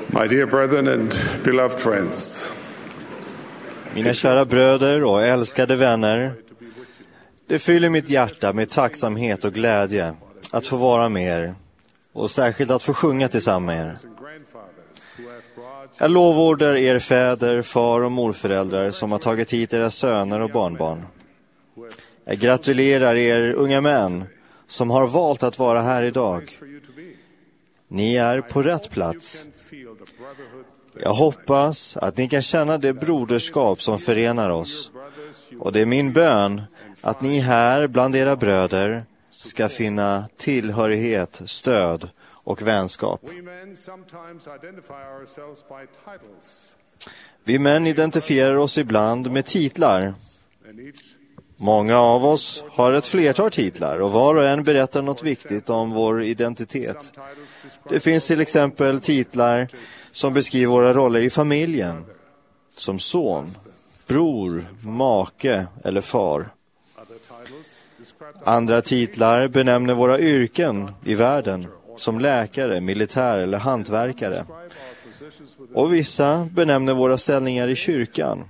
My dear brethren and beloved friends,
Mina kära bröder och älskade vänner, det fyller mitt hjärta med tacksamhet och glädje att få vara med er och särskilt att få sjunga tillsammans med er. Jag lovordar er fäder, far och morföräldrar som har tagit hit era söner och barnbarn. Jag gratulerar er unga män som har valt att vara här idag. Ni är på rätt plats. Jag hoppas att ni kan känna det broderskap som förenar oss. Och det är min bön att ni här bland era bröder ska finna tillhörighet, stöd och vänskap. Vi män identifierar oss ibland med titlar. Många av oss har ett flertal titlar och var och en berättar något viktigt om vår identitet. Det finns till exempel titlar som beskriver våra roller i familjen, som son, bror, make eller far. Andra titlar benämner våra yrken i världen, som läkare, militär eller hantverkare. Och vissa benämner våra ställningar i kyrkan.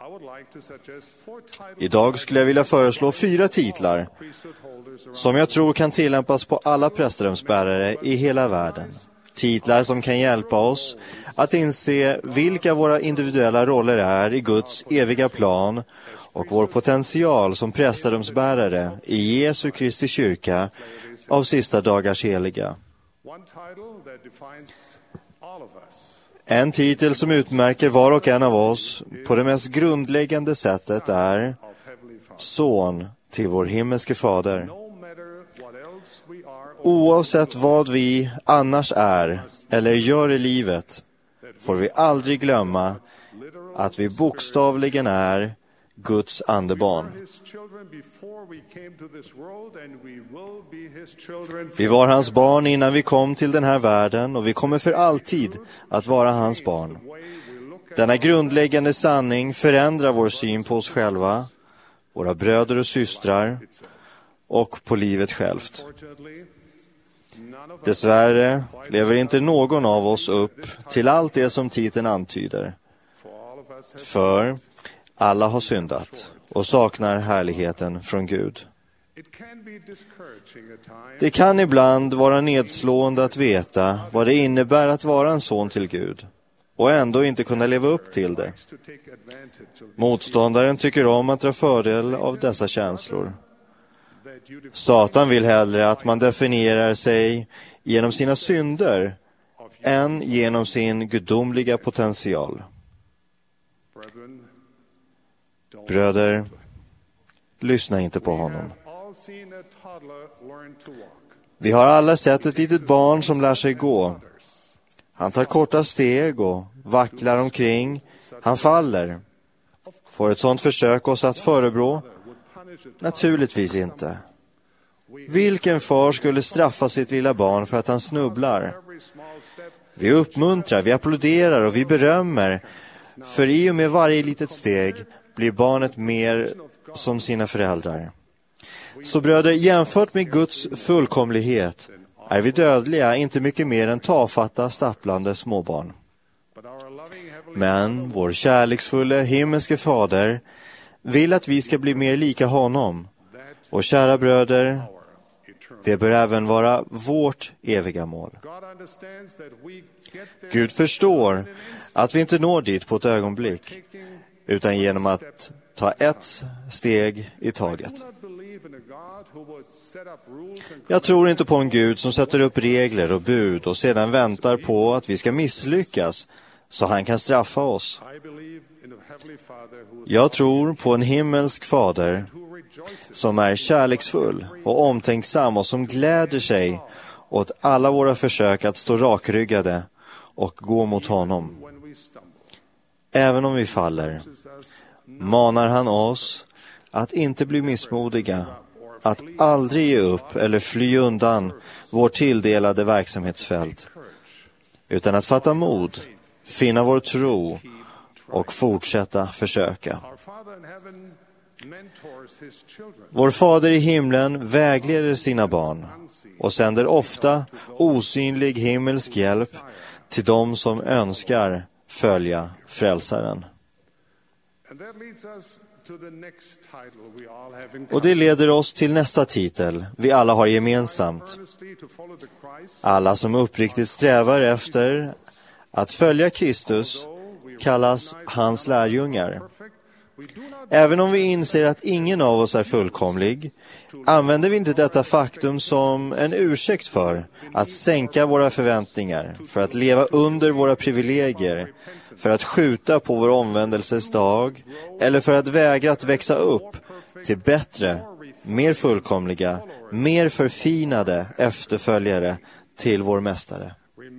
Idag skulle jag vilja föreslå fyra titlar som jag tror kan tillämpas på alla prästrumsbärare i hela världen. Titlar som kan hjälpa oss att inse vilka våra individuella roller är i Guds eviga plan och vår potential som prästrumsbärare i Jesu Kristi kyrka av sista dagars heliga. En titel som utmärker var och en av oss på det mest grundläggande sättet är son till vår himmelske fader. Oavsett vad vi annars är eller gör i livet får vi aldrig glömma att vi bokstavligen är Guds andebarn. Vi var hans barn innan vi kom till den här världen och vi kommer för alltid att vara hans barn. Denna grundläggande sanning förändrar vår syn på oss själva, våra bröder och systrar och på livet självt. Dessvärre lever inte någon av oss upp till allt det som titeln antyder. För alla har syndat och saknar härligheten från Gud. Det kan ibland vara nedslående att veta vad det innebär att vara en son till Gud och ändå inte kunna leva upp till det. Motståndaren tycker om att dra fördel av dessa känslor. Satan vill hellre att man definierar sig genom sina synder än genom sin gudomliga potential. Bröder, lyssna inte på honom. Vi har alla sett ett litet barn som lär sig gå. Han tar korta steg och vacklar omkring. Han faller. Får ett sådant försök oss att förebrå? Naturligtvis inte. Vilken far skulle straffa sitt lilla barn för att han snubblar? Vi uppmuntrar, vi applåderar och vi berömmer. För i och med varje litet steg blir barnet mer som sina föräldrar. Så bröder, jämfört med Guds fullkomlighet är vi dödliga inte mycket mer än tafatta, stapplande småbarn. Men vår kärleksfulla himmelske fader vill att vi ska bli mer lika honom. Och kära bröder, det bör även vara vårt eviga mål. Gud förstår att vi inte når dit på ett ögonblick, utan genom att ta ett steg i taget. Jag tror inte på en Gud som sätter upp regler och bud och sedan väntar på att vi ska misslyckas så han kan straffa oss. Jag tror på en himmelsk fader som är kärleksfull och omtänksam och som gläder sig åt alla våra försök att stå rakryggade och gå mot honom. Även om vi faller manar han oss att inte bli missmodiga, att aldrig ge upp eller fly undan vår tilldelade verksamhetsfält, utan att fatta mod, finna vår tro och fortsätta försöka. Vår fader i himlen vägleder sina barn och sänder ofta osynlig himmelsk hjälp till dem som önskar följa frälsaren. Och det leder oss till nästa titel vi alla har gemensamt. Alla som uppriktigt strävar efter att följa Kristus kallas hans lärjungar. Även om vi inser att ingen av oss är fullkomlig, använder vi inte detta faktum som en ursäkt för att sänka våra förväntningar, för att leva under våra privilegier, för att skjuta på vår omvändelses dag eller för att vägra att växa upp till bättre, mer fullkomliga, mer förfinade efterföljare till vår mästare.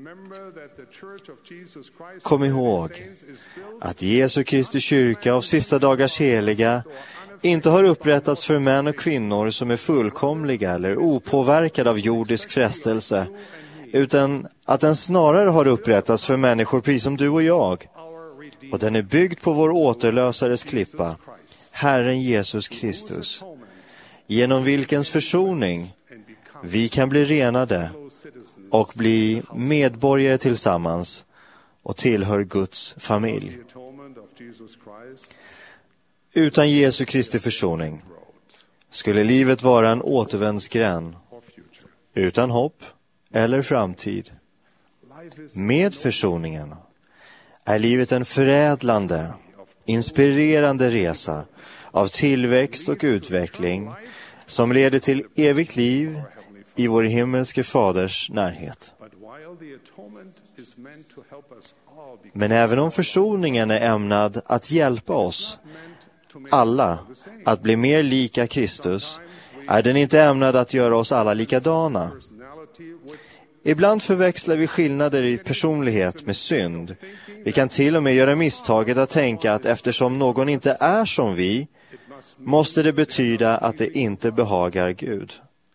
Kom ihåg att Jesu Kristi kyrka av sista dagars heliga inte har upprättats för män och kvinnor som är fullkomliga eller opåverkade av jordisk frestelse, utan att den snarare har upprättats för människor precis som du och jag. Och den är byggd på vår återlösares klippa, Herren Jesus Kristus, genom vilkens försoning vi kan bli renade och bli medborgare tillsammans och tillhör Guds familj. Utan Jesu Kristi försoning skulle livet vara en återvändsgränd utan hopp eller framtid. Med försoningen är livet en förädlande, inspirerande resa av tillväxt och utveckling som leder till evigt liv i vår himmelske faders närhet. Men även om försoningen är ämnad att hjälpa oss alla att bli mer lika Kristus, är den inte ämnad att göra oss alla likadana. Ibland förväxlar vi skillnader i personlighet med synd. Vi kan till och med göra misstaget att tänka att eftersom någon inte är som vi, måste det betyda att det inte behagar Gud.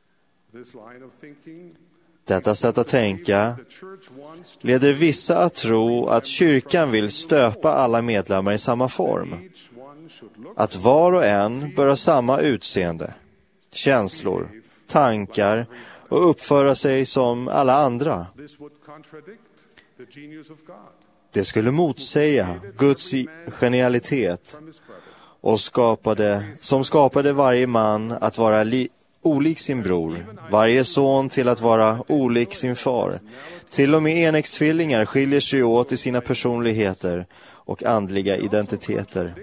Detta sätt att tänka leder vissa att tro att kyrkan vill stöpa alla medlemmar i samma form. Att var och en bör ha samma utseende, känslor, tankar och uppföra sig som alla andra. Det skulle motsäga Guds genialitet och skapade, som skapade varje man att vara li, olik sin bror, varje son till att vara olik sin far. Till och med enäggstvillingar skiljer sig åt i sina personligheter och andliga identiteter.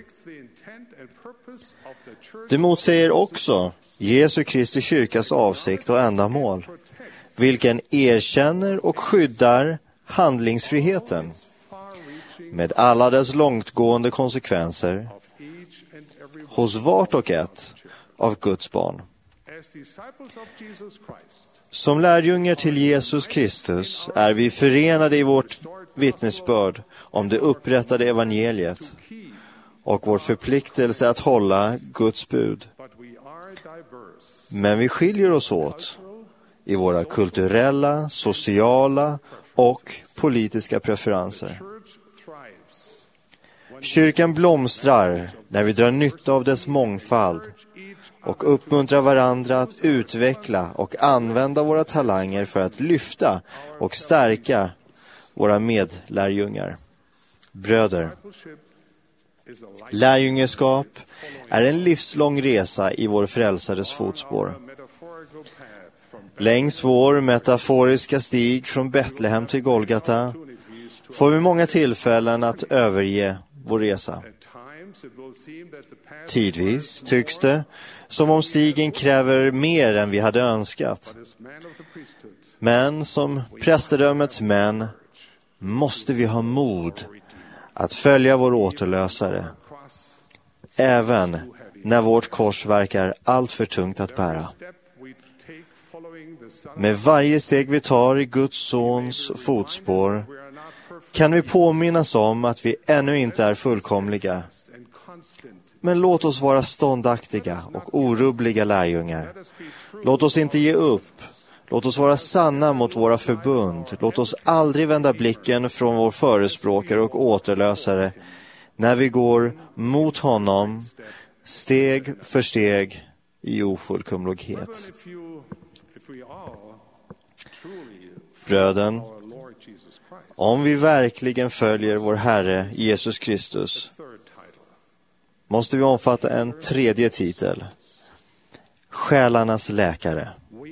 Det motsäger också Jesu Kristi kyrkas avsikt och ändamål, vilken erkänner och skyddar handlingsfriheten med alla dess långtgående konsekvenser hos vart och ett av Guds barn. Som lärjungar till Jesus Kristus är vi förenade i vårt vittnesbörd om det upprättade evangeliet och vår förpliktelse att hålla Guds bud. Men vi skiljer oss åt i våra kulturella, sociala och politiska preferenser. Kyrkan blomstrar när vi drar nytta av dess mångfald och uppmuntrar varandra att utveckla och använda våra talanger för att lyfta och stärka våra medlärjungar. Bröder, lärjungaskap är en livslång resa i vår frälsares fotspår. Längs vår metaforiska stig från Betlehem till Golgata får vi många tillfällen att överge vår resa. Tidvis tycks det som om stigen kräver mer än vi hade önskat. Men som prästedömets män måste vi ha mod att följa vår återlösare, även när vårt kors verkar allt för tungt att bära. Med varje steg vi tar i Guds sons fotspår kan vi påminnas om att vi ännu inte är fullkomliga. Men låt oss vara ståndaktiga och orubbliga lärjungar. Låt oss inte ge upp. Låt oss vara sanna mot våra förbund. Låt oss aldrig vända blicken från vår förespråkare och återlösare när vi går mot honom steg för steg i ofullkomlighet. Bröden, Om vi verkligen följer vår Herre Jesus Kristus måste vi omfatta en tredje titel. Själarnas läkare.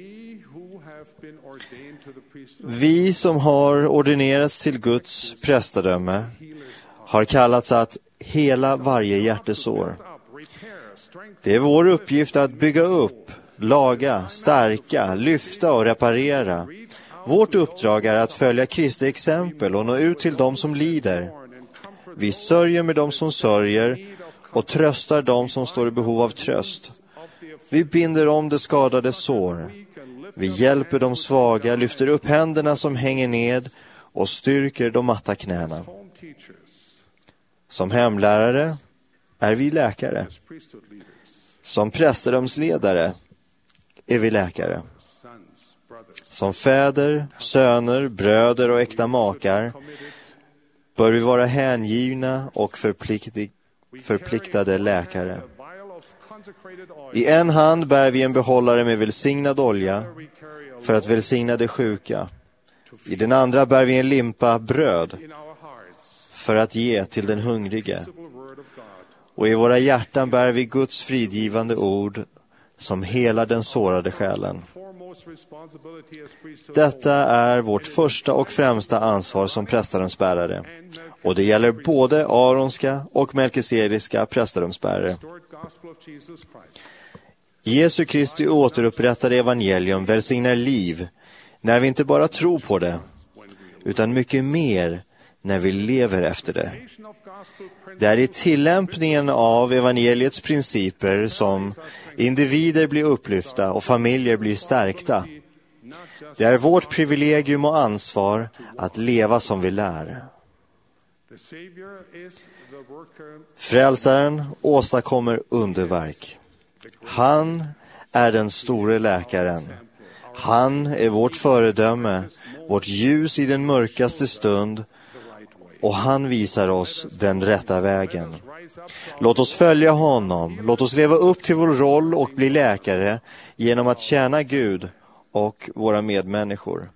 Vi som har ordinerats till Guds prästadöme har kallats att hela varje hjärtesår. Det är vår uppgift att bygga upp, laga, stärka, lyfta och reparera. Vårt uppdrag är att följa Kristi exempel och nå ut till dem som lider. Vi sörjer med dem som sörjer och tröstar dem som står i behov av tröst. Vi binder om de skadade sår. Vi hjälper de svaga, lyfter upp händerna som hänger ned och styrker de matta knäna. Som hemlärare är vi läkare. Som prästadömsledare är vi läkare. Som fäder, söner, bröder och äkta makar bör vi vara hängivna och förpliktig, förpliktade läkare. I en hand bär vi en behållare med välsignad olja för att välsigna de sjuka. I den andra bär vi en limpa bröd för att ge till den hungrige. Och i våra hjärtan bär vi Guds fridgivande ord som helar den sårade själen. Detta är vårt första och främsta ansvar som prästadömsbärare. Och det gäller både aronska och melkisediska prästadömsbärare. Jesu Kristi återupprättade evangelium välsignar liv när vi inte bara tror på det, utan mycket mer när vi lever efter det. Det är i tillämpningen av evangeliets principer som individer blir upplyfta och familjer blir stärkta. Det är vårt privilegium och ansvar att leva som vi lär. Frälsaren åstadkommer underverk. Han är den store läkaren. Han är vårt föredöme, vårt ljus i den mörkaste stund, och han visar oss den rätta vägen. Låt oss följa honom. Låt oss leva upp till vår roll och bli läkare genom att tjäna Gud och våra medmänniskor.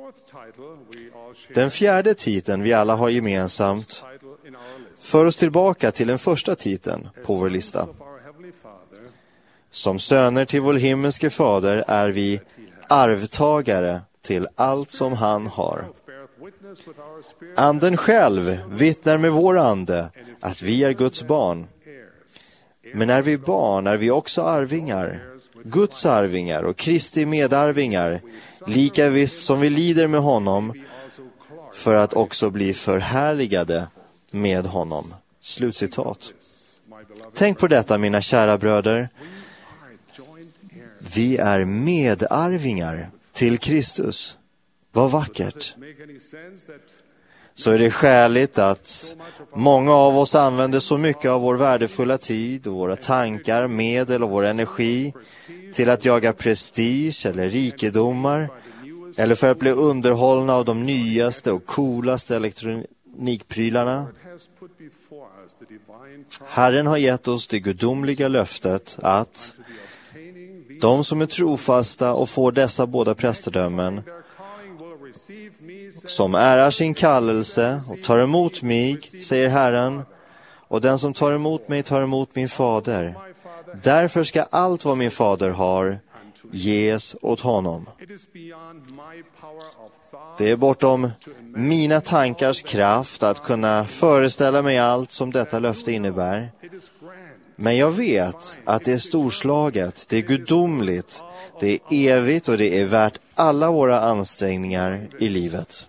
Den fjärde titeln vi alla har gemensamt för oss tillbaka till den första titeln på vår lista. Som söner till vår himmelske fader är vi arvtagare till allt som han har. Anden själv vittnar med vår ande att vi är Guds barn. Men är vi barn är vi också arvingar, Guds arvingar och Kristi medarvingar, lika visst som vi lider med honom för att också bli förhärligade med honom. Slutcitat. Tänk på detta, mina kära bröder. Vi är medarvingar till Kristus. Vad vackert. Så är det skäligt att många av oss använder så mycket av vår värdefulla tid och våra tankar, medel och vår energi till att jaga prestige eller rikedomar eller för att bli underhållna av de nyaste och coolaste elektronikprylarna. Herren har gett oss det gudomliga löftet att de som är trofasta och får dessa båda prästadömen, som ärar sin kallelse och tar emot mig, säger Herren, och den som tar emot mig tar emot min fader. Därför ska allt vad min fader har ges åt honom. Det är bortom mina tankars kraft att kunna föreställa mig allt som detta löfte innebär. Men jag vet att det är storslaget, det är gudomligt, det är evigt och det är värt alla våra ansträngningar i livet.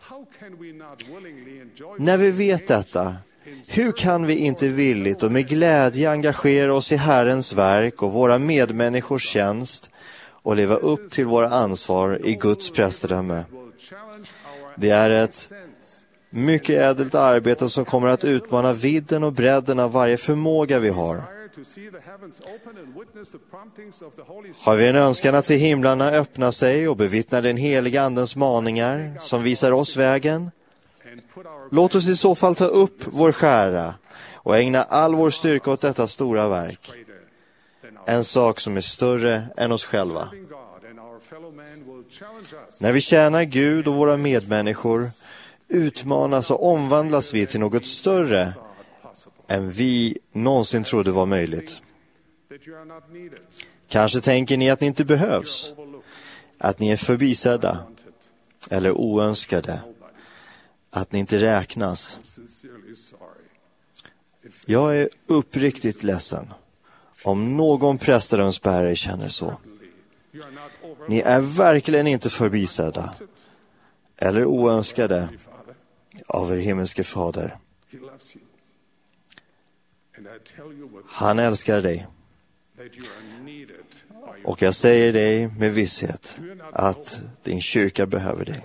När vi vet detta, hur kan vi inte villigt och med glädje engagera oss i Herrens verk och våra medmänniskors tjänst och leva upp till våra ansvar i Guds prästadöme? Det är ett mycket ädelt arbete som kommer att utmana vidden och bredden av varje förmåga vi har. Har vi en önskan att se himlarna öppna sig och bevittna den heliga andens maningar som visar oss vägen? Låt oss i så fall ta upp vår skära och ägna all vår styrka åt detta stora verk. En sak som är större än oss själva. När vi tjänar Gud och våra medmänniskor utmanas och omvandlas vi till något större än vi någonsin trodde var möjligt. Kanske tänker ni att ni inte behövs, att ni är förbisedda eller oönskade, att ni inte räknas. Jag är uppriktigt ledsen om någon prästadömsbärare känner så. Ni är verkligen inte förbisedda eller oönskade av er himmelske fader. Han älskar dig. Och jag säger dig med visshet att din kyrka behöver dig.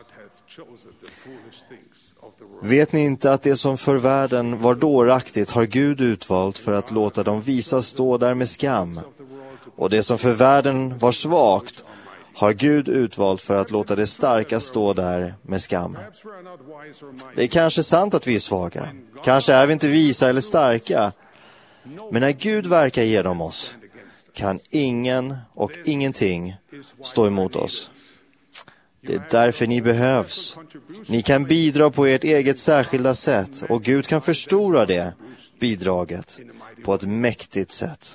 Vet ni inte att det som för världen var dåraktigt har Gud utvalt för att låta dem visa stå där med skam? Och det som för världen var svagt har Gud utvalt för att låta det starka stå där med skam. Det är kanske sant att vi är svaga. Kanske är vi inte visa eller starka. Men när Gud verkar genom oss kan ingen och ingenting stå emot oss. Det är därför ni behövs. Ni kan bidra på ert eget särskilda sätt och Gud kan förstora det bidraget på ett mäktigt sätt.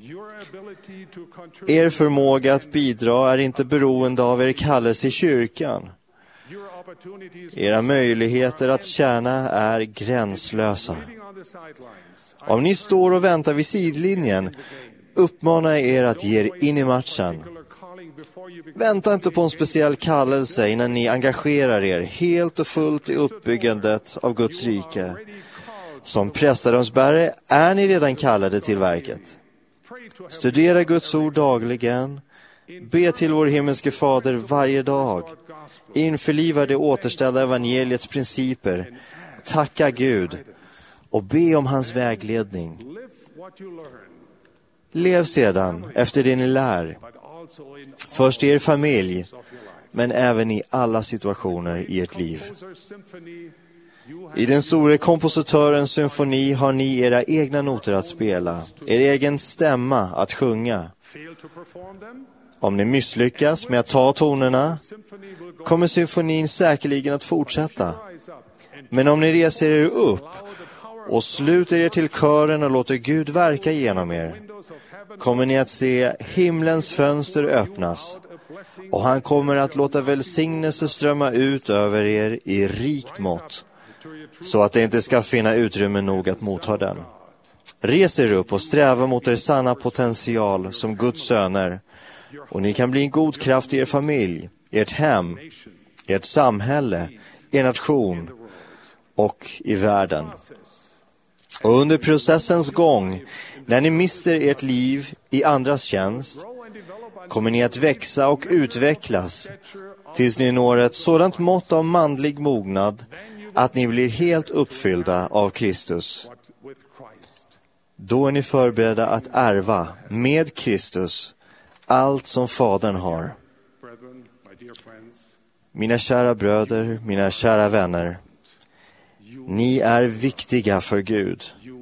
Er förmåga att bidra är inte beroende av er kallelse i kyrkan. Era möjligheter att tjäna är gränslösa. Om ni står och väntar vid sidlinjen, uppmanar jag er att ge er in i matchen. Vänta inte på en speciell kallelse innan ni engagerar er helt och fullt i uppbyggandet av Guds rike. Som prästadömsbärare är ni redan kallade till verket. Studera Guds ord dagligen. Be till vår himmelske fader varje dag. Införliva det återställda evangeliets principer. Tacka Gud och be om hans vägledning. Lev sedan efter det ni lär. Först i er familj, men även i alla situationer i ert liv. I den store kompositörens symfoni har ni era egna noter att spela, er egen stämma att sjunga. Om ni misslyckas med att ta tonerna kommer symfonin säkerligen att fortsätta. Men om ni reser er upp och sluter er till kören och låter Gud verka genom er, kommer ni att se himlens fönster öppnas och han kommer att låta välsignelse strömma ut över er i rikt mått, så att det inte ska finna utrymme nog att motta den. Res er upp och sträva mot er sanna potential som Guds söner, och ni kan bli en god kraft i er familj, ert hem, ert samhälle, er nation och i världen. Och under processens gång, när ni mister ert liv i andras tjänst, kommer ni att växa och utvecklas tills ni når ett sådant mått av manlig mognad att ni blir helt uppfyllda av Kristus. Då är ni förberedda att ärva med Kristus allt som Fadern har. Mina kära bröder, mina kära vänner, ni är viktiga för Gud.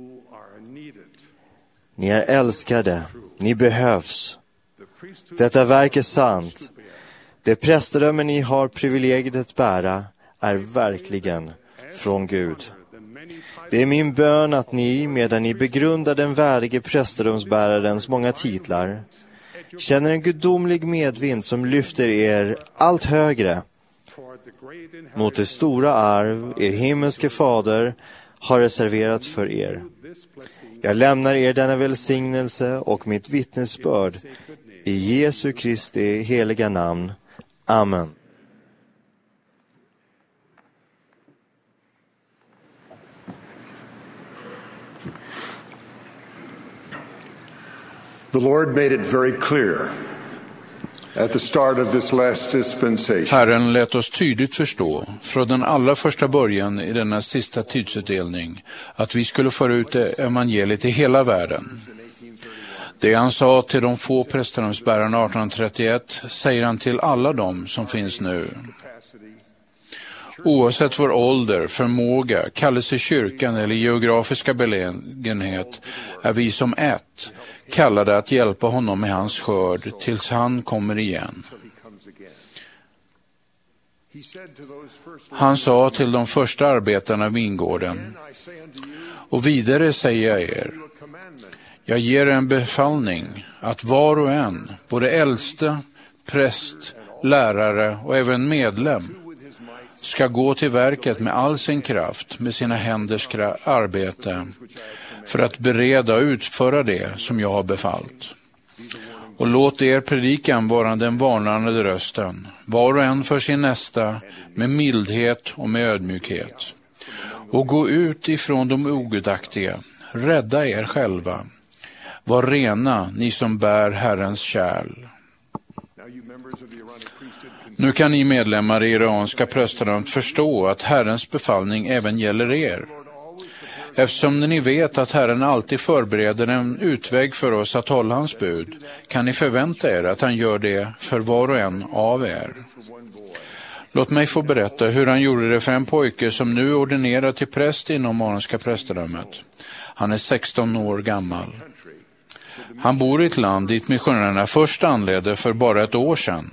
Ni är älskade, ni behövs. Detta verk är sant. Det prästadöme ni har privilegiet att bära är verkligen från Gud. Det är min bön att ni, medan ni begrundar den värdige prästadömsbärarens många titlar, känner en gudomlig medvind som lyfter er allt högre mot det stora arv er himmelske fader har reserverat för er. Jag lämnar er denna välsignelse och mitt vittnesbörd i Jesu Kristi heliga namn. Amen.
The Lord made it very clear at the start of this last dispensation.
Herren lät oss tydligt förstå från den allra första början i denna sista tidsutdelning att vi skulle föra ut evangeliet i hela världen. Det han sa till de få prästadömsbärarna arton trettioett säger han till alla dem som finns nu. Oavsett vår ålder, förmåga, kallelse i kyrkan eller geografiska belägenhet är vi som ett kallade att hjälpa honom med hans skörd tills han kommer igen. Han sa till de första arbetarna vid vingården: och vidare säger jag er, jag ger en befallning att var och en, både äldste, präst, lärare och även medlem, ska gå till verket med all sin kraft, med sina händers arbete, för att bereda och utföra det som jag har befallt. Och låt er predikan vara den varnande rösten, var och en för sin nästa, med mildhet och med ödmjukhet. Och gå ut ifrån de ogudaktiga, rädda er själva. Var rena, ni som bär Herrens kärl. Nu kan ni medlemmar i iranska prästerdömet förstå att Herrens befallning även gäller er. Eftersom ni vet att Herren alltid förbereder en utväg för oss att hålla hans bud, kan ni förvänta er att han gör det för var och en av er. Låt mig få berätta hur han gjorde det för en pojke som nu är ordinerad till präst inom iranska prästerdömet. Han är sexton år gammal. Han bor i ett land dit missionärerna först anledde för bara ett år sedan.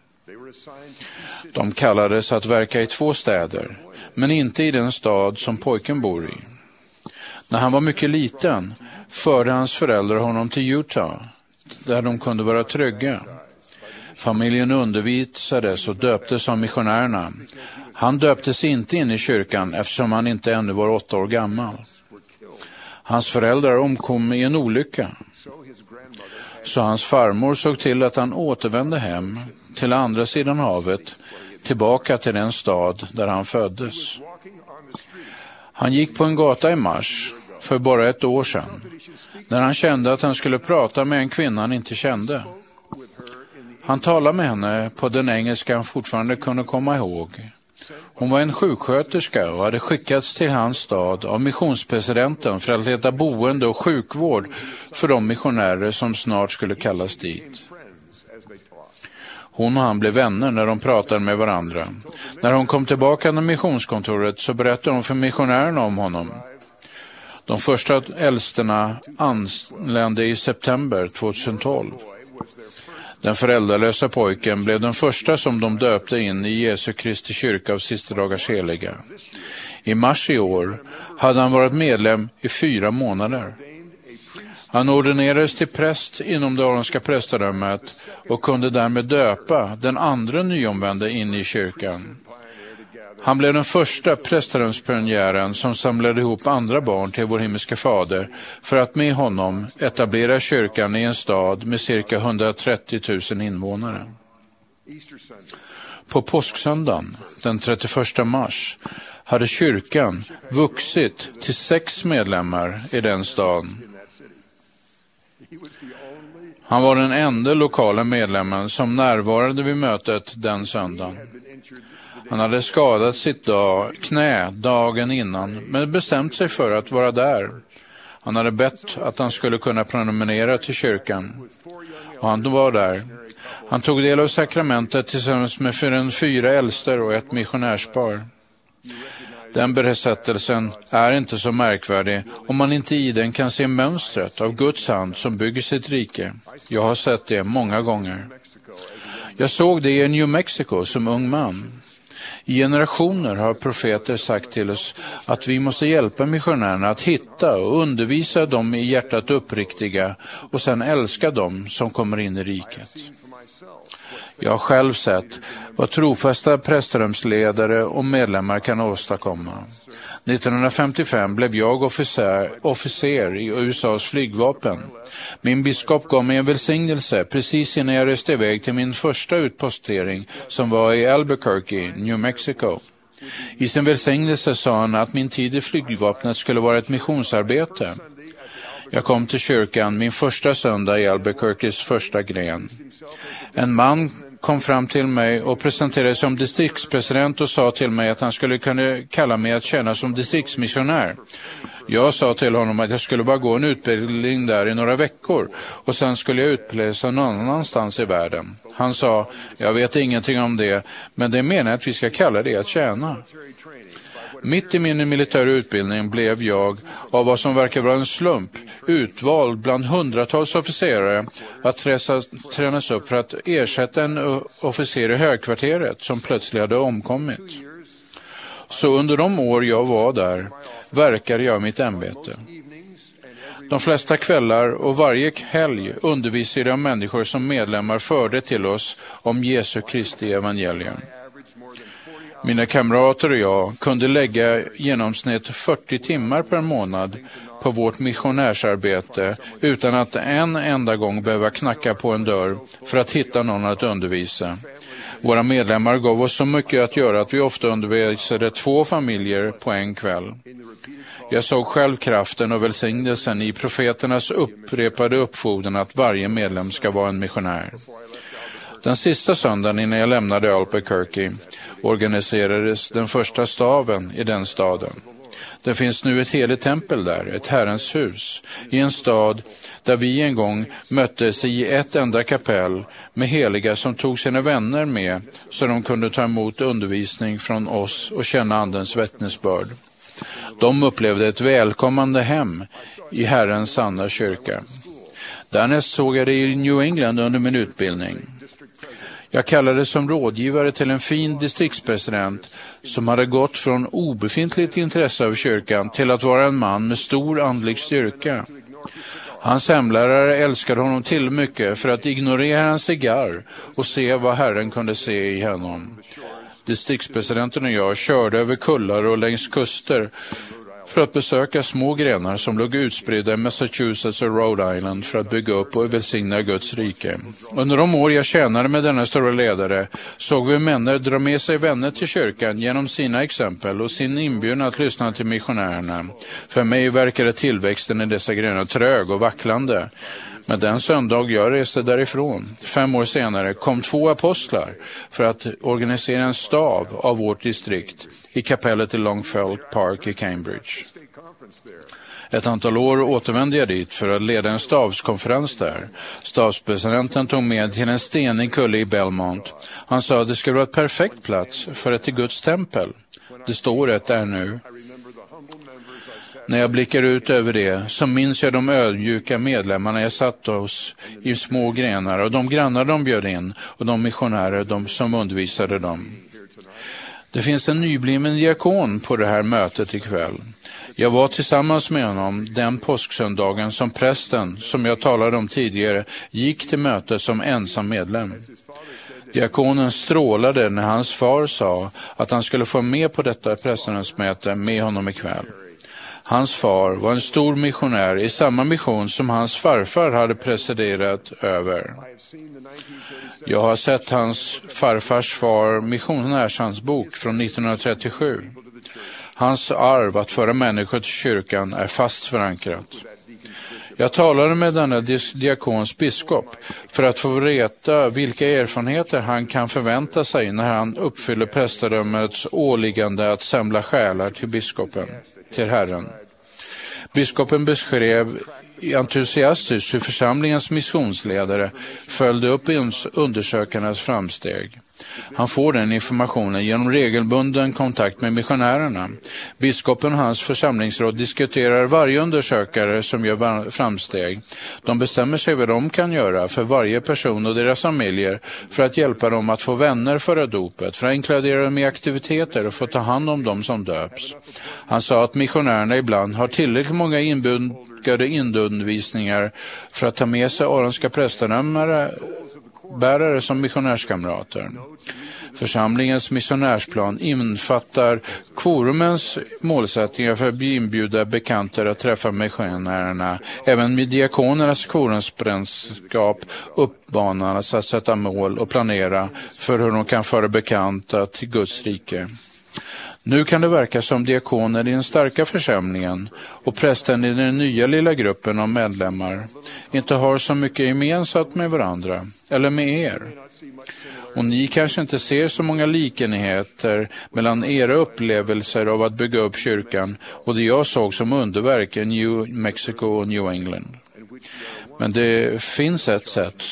De kallades att verka i två städer, men inte i den stad som pojken bor i. När han var mycket liten förde hans föräldrar honom till Utah, där de kunde vara trygga. Familjen undervisades och döptes av missionärerna. Han döptes inte in i kyrkan eftersom han inte ännu var åtta år gammal. Hans föräldrar omkom i en olycka. Så hans farmor såg till att han återvände hem till andra sidan havet, tillbaka till den stad där han föddes. Han gick på en gata i mars för bara ett år sedan, när han kände att han skulle prata med en kvinna han inte kände. Han talade med henne på den engelska han fortfarande kunde komma ihåg. Hon var en sjuksköterska och hade skickats till hans stad av missionspresidenten för att leta boende och sjukvård för de missionärer som snart skulle kallas dit. Hon och han blev vänner när de pratade med varandra. När hon kom tillbaka till missionskontoret så berättade hon för missionärerna om honom. De första äldsterna anlände i september tjugohundratolv. Den föräldralösa pojken blev den första som de döpte in i Jesu Kristi kyrka av sista dagars heliga. I mars i år hade han varit medlem i fyra månader. Han ordinerades till präst inom det aronska prästerdömet och kunde därmed döpa den andra nyomvände in i kyrkan. Han blev den första prästerdömspionjären som samlade ihop andra barn till vår himmelske fader för att med honom etablera kyrkan i en stad med cirka hundratrettio tusen invånare. På påsksöndagen, den trettioförsta mars, hade kyrkan vuxit till sex medlemmar i den staden. Han var den enda lokala medlemmen som närvarade vid mötet den söndagen. Han hade skadat sitt dag, knä dagen innan, men bestämt sig för att vara där. Han hade bett att han skulle kunna prenumerera till kyrkan. Och han var där. Han tog del av sakramentet tillsammans med fyra, fyra äldster och ett missionärspar. Den berättelsen är inte så märkvärdig om man inte i den kan se mönstret av Guds hand som bygger sitt rike. Jag har sett det många gånger. Jag såg det i New Mexico som ung man. I generationer har profeter sagt till oss att vi måste hjälpa missionärerna att hitta och undervisa dem i hjärtat uppriktiga och sedan älska dem som kommer in i riket. Jag har själv sett vad trofasta prästerdömsledare och medlemmar kan åstadkomma. nittonhundrafemtiofem blev jag officer, officer i U S A:s flygvapen. Min biskop gav mig en välsignelse precis innan jag reste iväg till min första utpostering som var i Albuquerque, New Mexico. I sin välsignelse sa han att min tid i flygvapnet skulle vara ett missionsarbete. Jag kom till kyrkan min första söndag i Albuquerques första gren. En man kom fram till mig och presenterade sig som distriktspresident och sa till mig att han skulle kunna kalla mig att tjäna som distriktsmissionär. Jag sa till honom att jag skulle bara gå en utbildning där i några veckor och sen skulle jag utplåsa någon annanstans i världen. Han sa, jag vet ingenting om det, men det menar att vi ska kalla det att tjäna. Mitt i min militära utbildning blev jag, av vad som verkar vara en slump, utvald bland hundratals officerare att träsa, tränas upp för att ersätta en officer i högkvarteret som plötsligt hade omkommit. Så under de år jag var där verkade jag mitt ämbete. De flesta kvällar och varje helg undervisade jag människor som medlemmar förde till oss om Jesu Kristi evangelium. Mina kamrater och jag kunde lägga genomsnitt fyrtio timmar per månad på vårt missionärsarbete utan att en enda gång behöva knacka på en dörr för att hitta någon att undervisa. Våra medlemmar gav oss så mycket att göra att vi ofta undervisade två familjer på en kväll. Jag såg själv kraften och välsignelsen i profeternas upprepade uppfordran att varje medlem ska vara en missionär. Den sista söndagen innan jag lämnade Albuquerque organiserades den första staven i den staden. Det finns nu ett heligt tempel där, ett Herrens hus, i en stad där vi en gång möttes i ett enda kapell med heliga som tog sina vänner med så de kunde ta emot undervisning från oss och känna andens vittnesbörd. De upplevde ett välkommande hem i Herrens sanna kyrka. Därnäst såg jag det i New England under min utbildning. Jag kallades som rådgivare till en fin distriktspresident som hade gått från obefintligt intresse av kyrkan till att vara en man med stor andlig styrka. Hans hemlärare älskade honom till mycket för att ignorera hans cigarr och se vad Herren kunde se i honom. Distriktspresidenten och jag körde över kullar och längs kuster för att besöka små grenar som låg utspridda i Massachusetts och Rhode Island för att bygga upp och välsigna Guds rike. Under de år jag tjänade med denna stora ledare såg vi män dra med sig vänner till kyrkan genom sina exempel och sin inbjudan att lyssna till missionärerna. För mig verkade tillväxten i dessa grenar trög och vacklande. Men den söndag jag reste därifrån, fem år senare, kom två apostlar för att organisera en stav av vårt distrikt i kapellet i Longfellow Park i Cambridge. Ett antal år återvände jag dit för att leda en stavskonferens där. Stavspresidenten tog med till en stenig kulle i Belmont. Han sa att det skulle vara ett perfekt plats för ett till Guds tempel. Det står ett där nu. När jag blickar ut över det så minns jag de ödmjuka medlemmarna jag satt hos i små grenar och de grannar de bjöd in och de missionärer de som undervisade dem. Det finns en nybliven diakon på det här mötet ikväll. Jag var tillsammans med honom den påsksöndagen som prästen, som jag talade om tidigare, gick till mötet som ensam medlem. Diakonen strålade när hans far sa att han skulle få med på detta prästernas möte med honom ikväll. Hans far var en stor missionär i samma mission som hans farfar hade presiderat över. Jag har sett hans farfars far missionärshandsbok från nittonhundratrettiosju. Hans arv att föra människor till kyrkan är fast förankrat. Jag talade med denna diakons biskop för att få veta vilka erfarenheter han kan förvänta sig när han uppfyller prästadömets åliggande att samla själar till biskopen, till Herren. Biskopen beskrev entusiastiskt hur församlingens missionsledare följde upp undersökarnas framsteg. Han får den informationen genom regelbunden kontakt med missionärerna. Biskopen och hans församlingsråd diskuterar varje undersökare som gör framsteg. De bestämmer sig vad de kan göra för varje person och deras familjer för att hjälpa dem att få vänner före dopet, för att inkludera dem i aktiviteter och få ta hand om dem som döps. Han sa att missionärerna ibland har tillräckligt många inbjudade indundervisningar för att ta med sig aronska prästadömare bärare som missionärskamrater. Församlingens missionärsplan infattar kvorumens målsättningar för att inbjuda bekanter att träffa missionärerna. Även med diakonernas kvorumsbränskap uppmanas att sätta mål och planera för hur de kan föra bekanta till Guds rike. Nu kan det verka som diakoner i den starka församlingen och prästen i den nya lilla gruppen av medlemmar inte har så mycket gemensamt med varandra eller med er. Och ni kanske inte ser så många likenheter mellan era upplevelser av att bygga upp kyrkan och det jag såg som underverk i New Mexico och New England. Men det finns ett sätt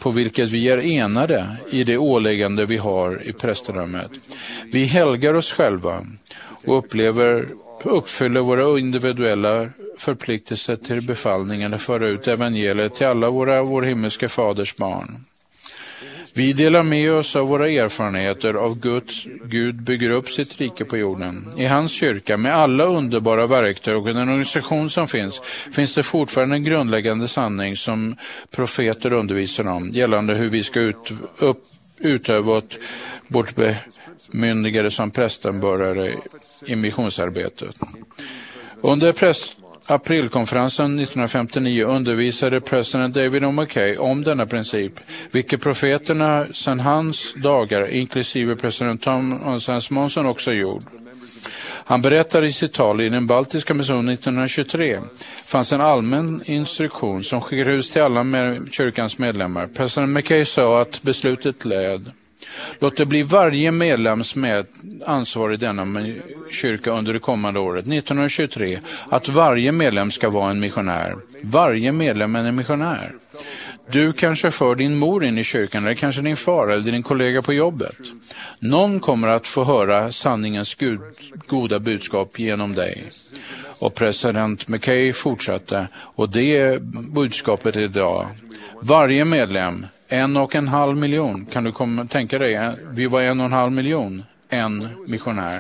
på vilket vi är enade i det åläggande vi har i prästdömet. Vi helgar oss själva och upplever, uppfyller våra individuella förpliktelser till befallningen att föra ut evangeliet till alla våra vår himmelske faders barn. Vi delar med oss av våra erfarenheter av Guds Gud bygger upp sitt rike på jorden. I hans kyrka med alla underbara verktyg och den organisation som finns, finns det fortfarande en grundläggande sanning som profeter undervisar om gällande hur vi ska ut, upp, utöva vårt bemyndigande som prästenbörare i missionsarbetet. Under präst aprilkonferensen nittonhundrafemtionio undervisade president David O. McKay om denna princip, vilket profeterna sedan hans dagar, inklusive president Thomas Monson, också gjort. Han berättar i sitt tal i den baltiska missionen nittonhundratjugotre fanns en allmän instruktion som skickades till alla med kyrkans medlemmar. President McKay sa att beslutet led: låt det bli varje medlems med ansvar i denna kyrka under det kommande året, nittonhundratjugotre, att varje medlem ska vara en missionär. Varje medlem är en missionär. Du kanske för din mor in i kyrkan, eller kanske din far eller din kollega på jobbet. Någon kommer att få höra sanningens gud, goda budskap genom dig. Och president McKay fortsatte, och det är budskapet idag. Varje medlem, en och en halv miljon, kan du komma, tänka dig, vi var en och en halv miljon, en missionär.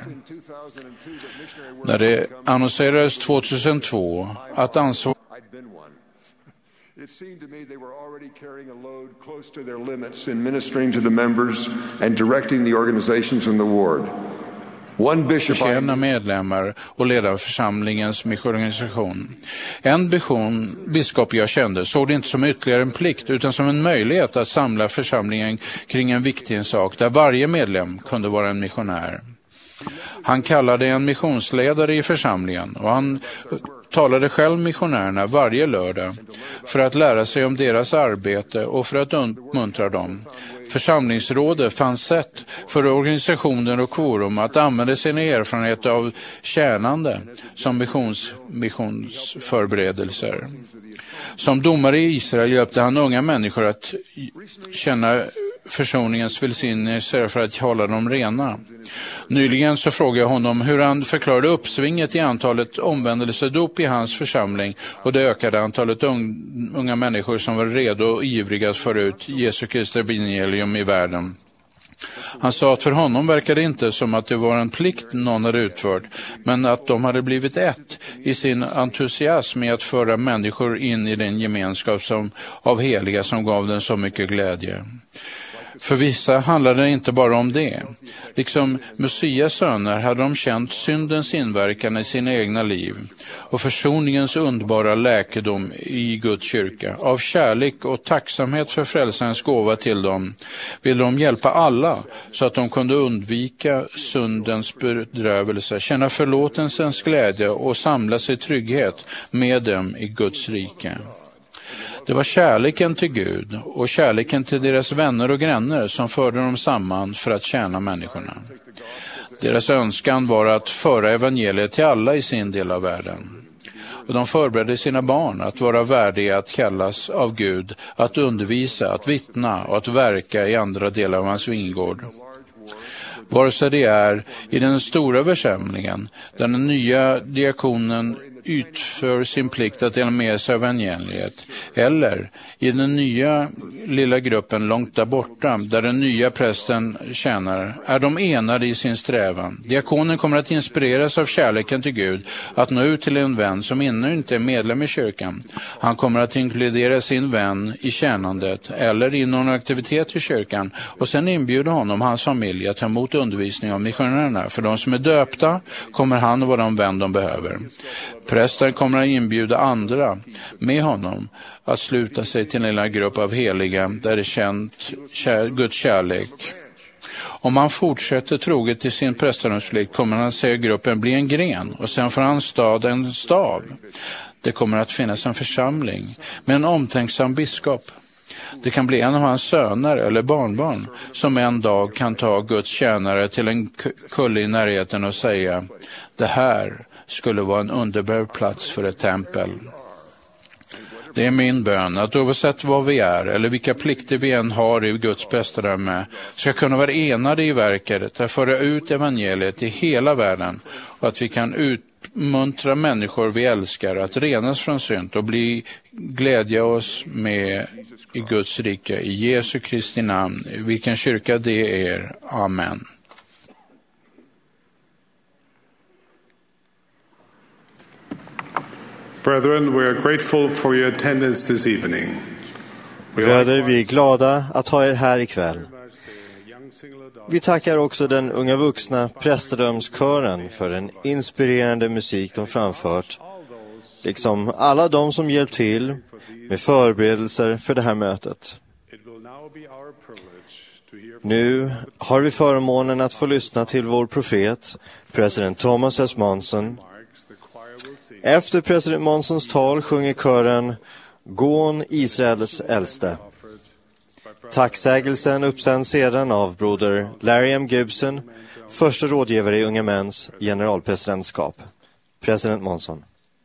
När det annonserades tjugohundratvå att ansvar
It seemed to me they were already carrying a load close to their limits in ministering to the members and directing the organizations in the ward. One bishop
tjäna medlemmar och leda församlingens missionsorganisation. En biskop, biskop jag kände såg det inte som ytterligare en plikt utan som en möjlighet att samla församlingen kring en viktig sak där varje medlem kunde vara en missionär. Han kallade en missionsledare i församlingen och han talade själv missionärerna varje lördag för att lära sig om deras arbete och för att uppmuntra dem. Församlingsrådet fann sätt för organisationer och quorum att använda sina erfarenheter av tjänande som missions, missionsförberedelser. Som domare i Israel hjälpte han unga människor att känna försoningens välsignelse för att hålla dem rena. Nyligen så frågade jag honom hur han förklarade uppsvinget i antalet omvändelsedop i hans församling och det ökade antalet unga människor som var redo och ivriga att föra ut Jesu Kristi evangelium i världen. Han sa att för honom verkade det inte som att det var en plikt någon hade utfört, men att de hade blivit ett i sin entusiasm med att föra människor in i den gemenskap som, av heliga som gav den så mycket glädje. För vissa handlade det inte bara om det. Liksom Messias söner hade de känt syndens inverkan i sina egna liv och försoningens underbara läkedom i Guds kyrka. Av kärlek och tacksamhet för frälsarens gåva till dem ville de hjälpa alla så att de kunde undvika syndens bedrövelse, känna förlåtelsens glädje och samla sig trygghet med dem i Guds rike. Det var kärleken till Gud och kärleken till deras vänner och grannar som förde dem samman för att tjäna människorna. Deras önskan var att föra evangeliet till alla i sin del av världen. Och de förberedde sina barn att vara värdiga att kallas av Gud, att undervisa, att vittna och att verka i andra delar av hans vingård. Vare sig det är i den stora församlingen där den nya diakonen utför sin plikt att dela med sig av evangeliet, eller i den nya lilla gruppen långt där borta där den nya prästen tjänar, är de enade i sin strävan. Diakonen kommer att inspireras av kärleken till Gud att nå ut till en vän som ännu inte är medlem i kyrkan. Han kommer att inkludera sin vän i tjänandet eller i någon aktivitet i kyrkan och sen inbjuda honom och hans familj att ta emot undervisning av missionärerna. För de som är döpta kommer han att vara den vän de behöver. Prästen kommer att inbjuda andra med honom att sluta sig till en lilla grupp av heliga där det är känt kär, Guds kärlek. Om han fortsätter troget till sin prästdomsplikt kommer han se gruppen bli en gren och sen får han stad en stav. Det kommer att finnas en församling med en omtänksam biskop. Det kan bli en av hans söner eller barnbarn som en dag kan ta Guds tjänare till en kulle i närheten och säga: det här skulle vara en underbar plats för ett tempel. Det är min bön att oavsett vad vi är eller vilka plikter vi än har i Guds prästadöme ska kunna vara enade i verket att föra ut evangeliet i hela världen och att vi kan utmuntra människor vi älskar att renas från synd och bli glädja oss med i Guds rike i Jesu Kristi namn, vilken kyrka det är. Amen.
Brethren, we are grateful for your attendance this evening.
Bröder, vi är glada att ha er här ikväll. Vi tackar också den unga vuxna prästadömskören för en inspirerande musik de framfört, liksom alla de som hjälpt till med förberedelser för det här mötet. Nu har vi förmånen att få lyssna till vår profet, president Thomas S. Monson. Efter president Monsons tal sjunger kören Gån Israels äldste. Tacksägelsen uppsänds sedan av broder Larry M. Gibson, första rådgivare i Unga Mäns generalpresidentskap. President Monson.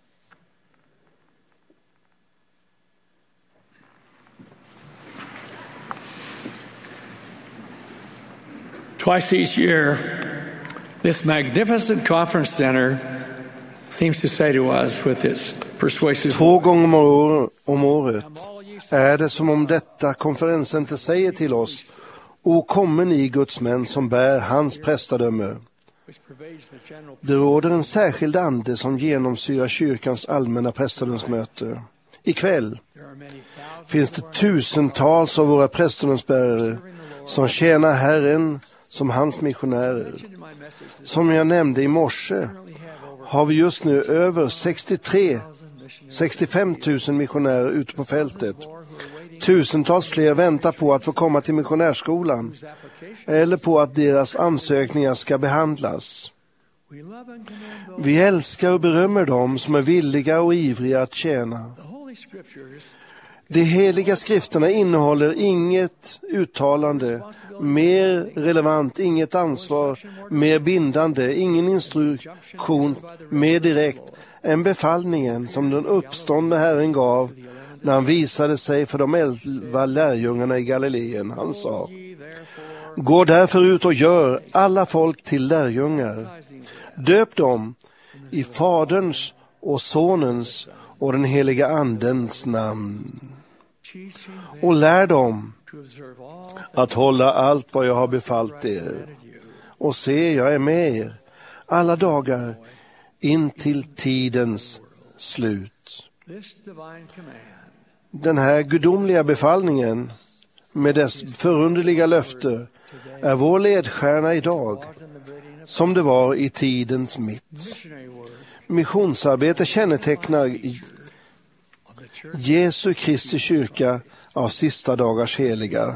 Twice each year, this magnificent conference center seems to say to us with its persuasive...
Två gånger om, år, om året är det som om detta konferenscenter säger till oss: O kommer ni Guds män som bär hans prästadöme. Det råder en särskild ande som genomsyrar kyrkans allmänna prästadömsmöte. Ikväll finns det tusentals av våra prästadömsbärare som tjänar Herren som hans missionärer. Som jag nämnde i morse har vi just nu över sextiotre sextiofem tusen missionärer ute på fältet. Tusentals fler väntar på att få komma till missionärskolan eller på att deras ansökningar ska behandlas. Vi älskar och berömmer dem som är villiga och ivriga att tjäna. De heliga skrifterna innehåller inget uttalande mer relevant, inget ansvar mer bindande, ingen instruktion mer direkt än befallningen som den uppståndne Herren gav när han visade sig för de elva lärjungarna i Galileen. Han sa: Gå därför ut och gör alla folk till lärjungar. Döp dem i Faderns och Sonens och den heliga Andens namn. Och lär dem att hålla allt vad jag har befallt er. Och se, jag är med er alla dagar in till tidens slut. Den här gudomliga befallningen med dess förunderliga löfte är vår ledstjärna idag, som det var i tidens mitt. Missionsarbete kännetecknar Jesu Kristi kyrka av sista dagars heliga.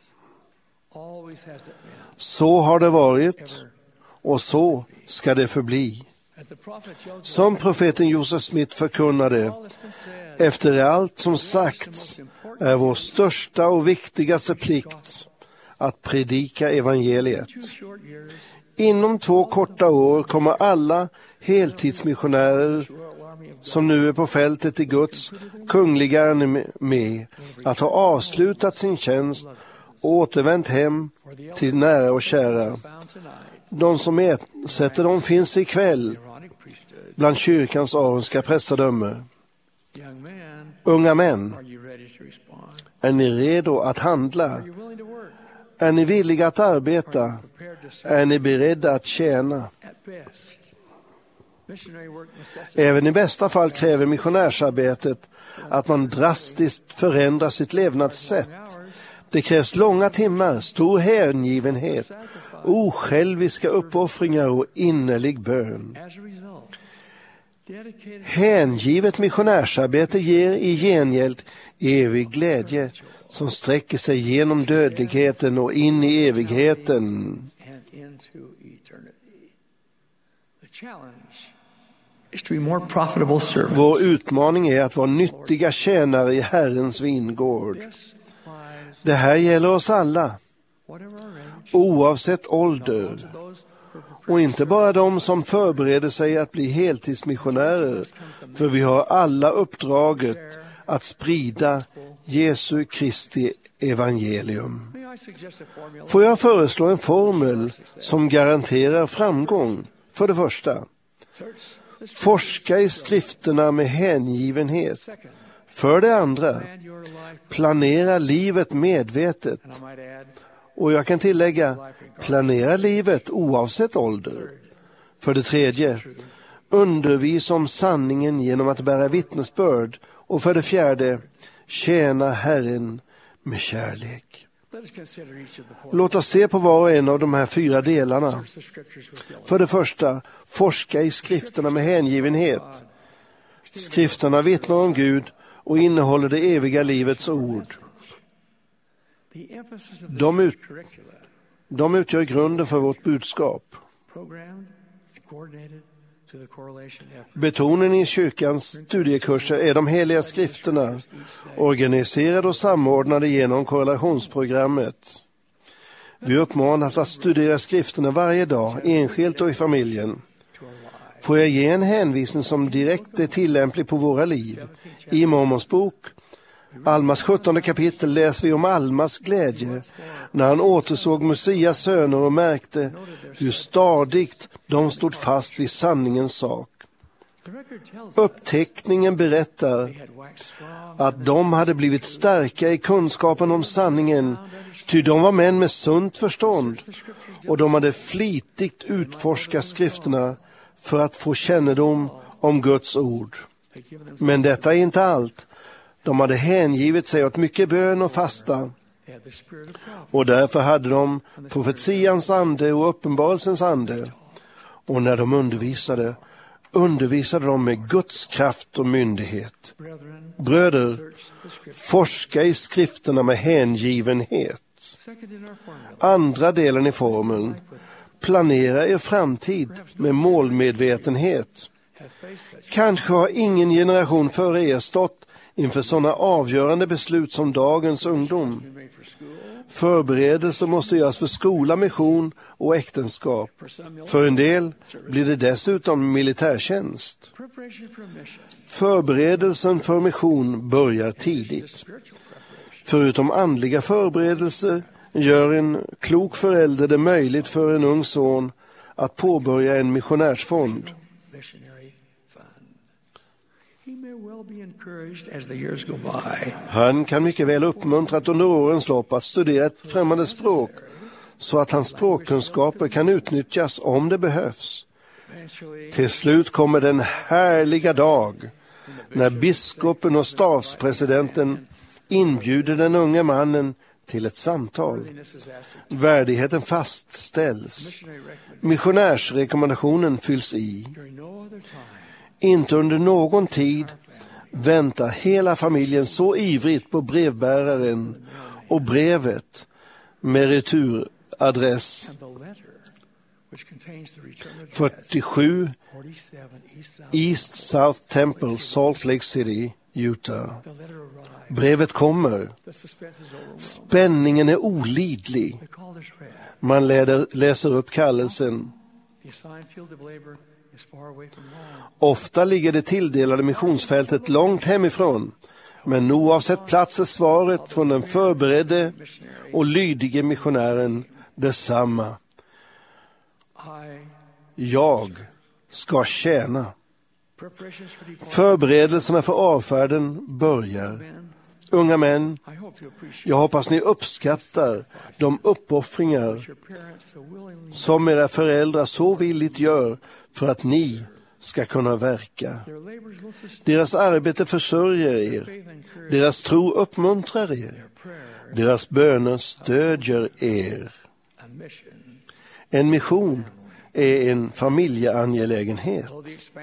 Så har det varit och så ska det förbli. Som profeten Joseph Smith förkunnade: efter allt som sagts är vår största och viktigaste plikt att predika evangeliet. Inom två korta år kommer alla heltidsmissionärer som nu är på fältet i Guds kungliga armé att ha avslutat sin tjänst och återvänt hem till nära och kära. De som ersätter dem finns ikväll bland kyrkans aronska prästadöme. Unga män, är ni redo att handla? Är ni villiga att arbeta? Är ni beredda att tjäna? Även i bästa fall kräver missionärsarbetet att man drastiskt förändrar sitt levnadssätt. Det krävs långa timmar, stor hängivenhet, osjälviska uppoffringar och innerlig bön. Hängivet missionärsarbete ger i gengäld evig glädje som sträcker sig genom dödligheten och in i evigheten. Vår utmaning är att vara nyttiga tjänare i Herrens vingård. Det här gäller oss alla, oavsett ålder. Och inte bara de som förbereder sig att bli heltidsmissionärer, för vi har alla uppdraget att sprida Jesu Kristi evangelium. Får jag föreslå en formel som garanterar framgång? För det första, forska i skrifterna med hängivenhet. För det andra, planera livet medvetet. Och jag kan tillägga, planera livet oavsett ålder. För det tredje, undervisa om sanningen genom att bära vittnesbörd. Och för det fjärde, tjäna Herren med kärlek. Låt oss se på var och en av de här fyra delarna. För det första, forska i skrifterna med hängivenhet. Skrifterna vittnar om Gud och innehåller det eviga livets ord. De, ut, de utgör grunden för vårt budskap. Betonen i kyrkans studiekurser är de heliga skrifterna, organiserade och samordnade genom korrelationsprogrammet. Vi uppmanas att studera skrifterna varje dag, enskilt och i familjen. Får jag ge en hänvisning som direkt är tillämplig på våra liv? I Mormons bok, Almas sjuttonde kapitel, läser vi om Almas glädje när han återsåg Messias söner och märkte hur stadigt de stod fast vid sanningens sak. Uppteckningen berättar att de hade blivit starka i kunskapen om sanningen, ty de var män med sunt förstånd och de hade flitigt utforskat skrifterna för att få kännedom om Guds ord. Men detta är inte allt. De hade hängivit sig åt mycket bön och fasta. Och därför hade de profetians ande och uppenbarelsens ande. Och när de undervisade, undervisade de med Guds kraft och myndighet. Bröder, forska i skrifterna med hängivenhet. Andra delen i formeln, planera er framtid med målmedvetenhet. Kanske har ingen generation före er stått inför sådana avgörande beslut som dagens ungdom. Förberedelser måste göras för skola, mission och äktenskap. För en del blir det dessutom militärtjänst. Förberedelsen för mission börjar tidigt. Förutom andliga förberedelser gör en klok förälder det möjligt för en ung son att påbörja en missionärsfond. Han kan mycket väl uppmuntras under årens lopp att studera ett främmande språk så att hans språkkunskaper kan utnyttjas om det behövs. Till slut kommer den härliga dag när biskopen och statspresidenten inbjuder den unge mannen till ett samtal. Värdigheten fastställs. Missionärsrekommendationen fylls i. Inte under någon tid väntar hela familjen så ivrigt på brevbäraren och brevet med returadress fyrtiosju East South Temple, Salt Lake City, Utah. Brevet kommer. Spänningen är olidlig. Man läder, läser upp kallelsen. Ofta ligger det tilldelade missionsfältet långt hemifrån, men oavsett plats är svaret från den förberedde och lydige missionären detsamma. Jag ska tjäna. Förberedelserna för avfärden börjar. Unga män, jag hoppas ni uppskattar de uppoffringar som era föräldrar så villigt gör för att ni ska kunna verka. Deras arbete försörjer er. Deras tro uppmuntrar er. Deras böner stödjer er. En mission är en familjeangelägenhet.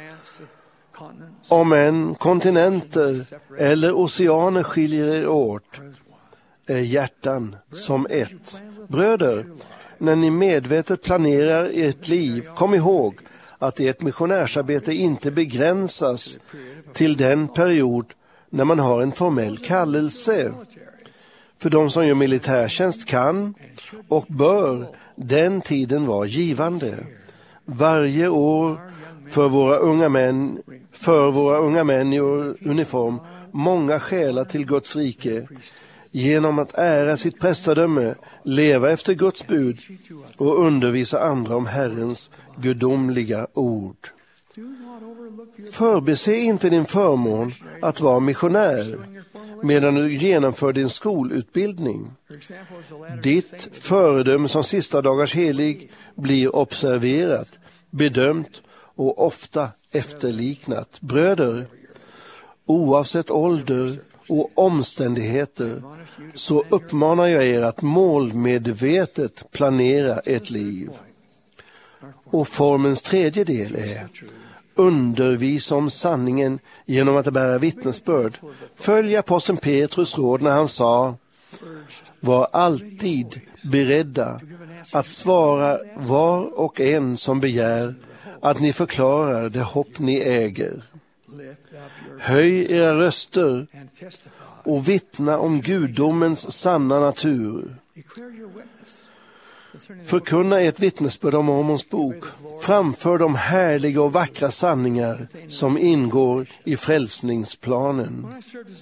Om en kontinenter eller oceaner skiljer er åt, är hjärtan som ett. Bröder, när ni medvetet planerar ert liv, kom ihåg att ert missionärsarbete inte begränsas till den period när man har en formell kallelse. För de som gör militärtjänst kan och bör den tiden vara givande. Varje år för våra unga män, för våra unga män i uniform många själar till Guds rike genom att ära sitt prästadöme, leva efter Guds bud och undervisa andra om Herrens gudomliga ord. Förbise inte din förmån att vara missionär medan du genomför din skolutbildning. Ditt föredöme som sista dagars helig blir observerat, bedömt och ofta efterliknat. Bröder, oavsett ålder och omständigheter så uppmanar jag er att målmedvetet planera ett liv. Och formens tredje del är undervisa om sanningen genom att bära vittnesbörd. Följ aposteln Petrus råd när han sa: var alltid beredda att svara var och en som begär att ni förklarar det hopp ni äger. Höj era röster och vittna om gudomens sanna natur. Förkunna ett vittnesbörd om Mormons bok. Framför de härliga och vackra sanningar som ingår i frälsningsplanen.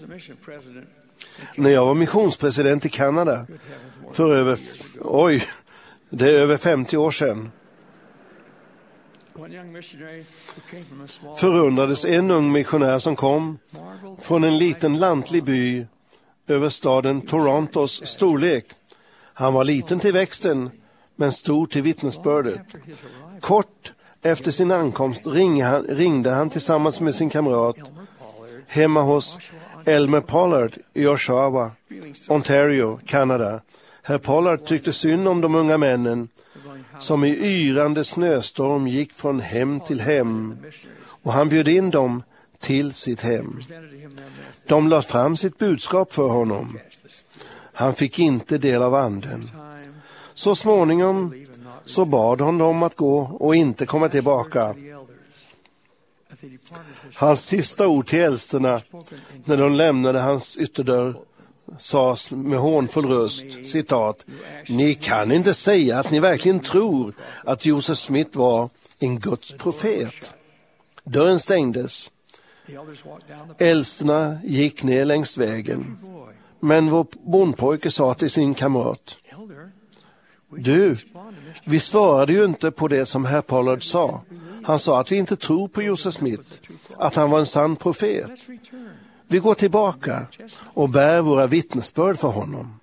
När jag var missionspresident i Kanada för över, oj, det är över femtio år sedan, förundrades en ung missionär som kom från en liten lantlig by över staden Torontos storlek. Han var liten till växten men stor till vittnesbördet. Kort efter sin ankomst ringde han tillsammans med sin kamrat hemma hos Elmer Pollard i Oshawa, Ontario, Kanada. Herr Pollard tyckte synd om de unga männen som i yrande snöstorm gick från hem till hem, och han bjöd in dem till sitt hem. De lade fram sitt budskap för honom. Han fick inte del av anden. Så småningom så bad han dem att gå och inte komma tillbaka. Hans sista ord till äldsterna när de lämnade hans ytterdörr sades med hånfull röst, citat: ni kan inte säga att ni verkligen tror att Joseph Smith var en Guds profet. Dörren stängdes. Äldsterna gick ner längs vägen. Men vår bondpojke sa till sin kamrat: du, vi svarade ju inte på det som herr Pollard sa. Han sa att vi inte tror på Joseph Smith, att han var en sann profet. Vi går tillbaka och bär våra vittnesbörd för honom.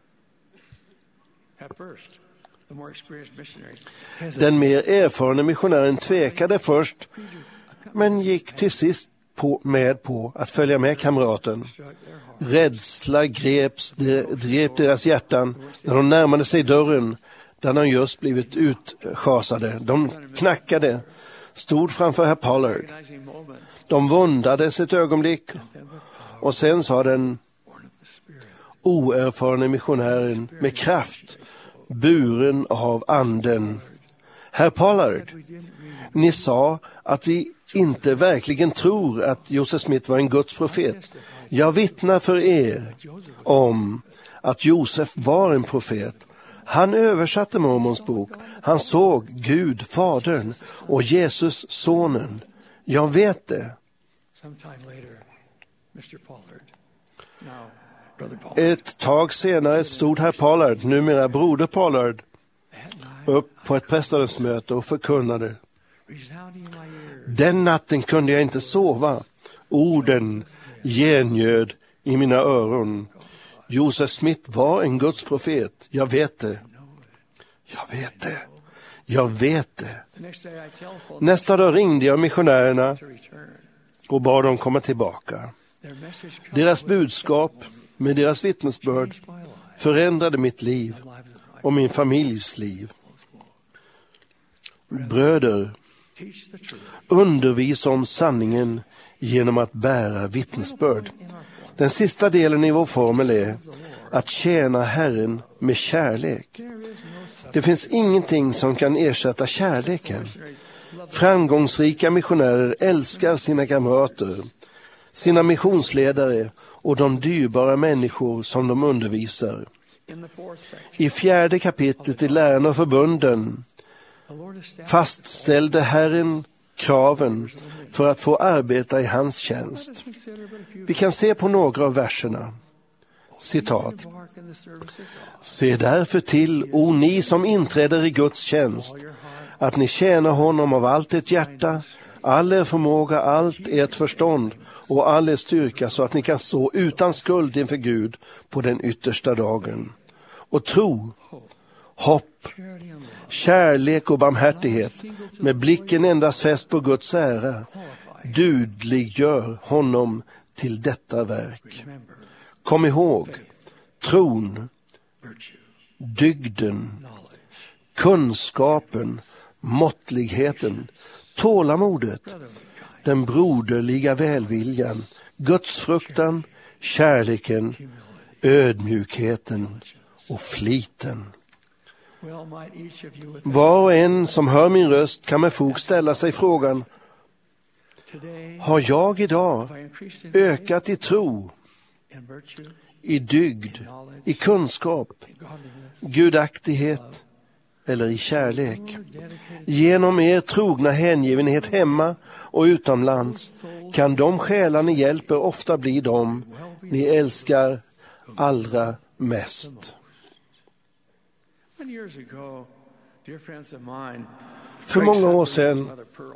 Den mer erfarna missionären tvekade först, men gick till sist på, med på att följa med kamraten. Rädsla greps, drep deras hjärtan när de närmade sig dörren där de just blivit utschasade. De knackade, stod framför herr Pollard. De våndades ett ögonblick, och sen sa den oerfarna missionären med kraft, buren av anden: herr Pollard, ni sa att vi inte verkligen tror att Joseph Smith var en Guds profet. Jag vittnar för er om att Josef var en profet. Han översatte Mormons bok. Han såg Gud, Fadern, och Jesus, Sonen. Jag vet det. Ett tag senare stod herr Pollard, numera broder Pollard, upp på ett prästadömsmöte och förkunnade: den natten kunde jag inte sova. Orden gengöd i mina öron. Joseph Smith var en Guds profet. Jag vet det. Jag vet det. Jag vet det. Nästa dag ringde jag missionärerna och bad dem komma tillbaka. Deras budskap med deras vittnesbörd förändrade mitt liv och min familjs liv. Bröder, undervisa om sanningen genom att bära vittnesbörd. Den sista delen i vår formel är att tjäna Herren med kärlek. Det finns ingenting som kan ersätta kärleken. Framgångsrika missionärer älskar sina kamrater, sina missionsledare och de dyrbara människor som de undervisar. I fjärde kapitlet i läran och förbunden fastställde Herren kraven för att få arbeta i hans tjänst. Vi kan se på några av verserna. Citat. Se därför till, o ni som inträder i Guds tjänst, att ni tjänar honom av allt ert hjärta, all er förmåga, allt ert förstånd och all er styrka, så att ni kan stå utan skuld inför Gud på den yttersta dagen. Och tro, hopp, kärlek och barmhärtighet, med blicken endast fäst på Guds ära, dudliggör honom till detta verk. Kom ihåg, tron, dygden, kunskapen, måttligheten, tålamodet, den broderliga välviljan, gudsfruktan, kärleken, ödmjukheten och fliten. Var och en som hör min röst kan med fog ställa sig frågan: har jag idag ökat i tro, i dygd, i kunskap, gudaktighet eller i kärlek? Genom er trogna hängivenhet hemma och utomlands kan de själar ni hjälper ofta bli dem ni älskar allra mest. För många år sedan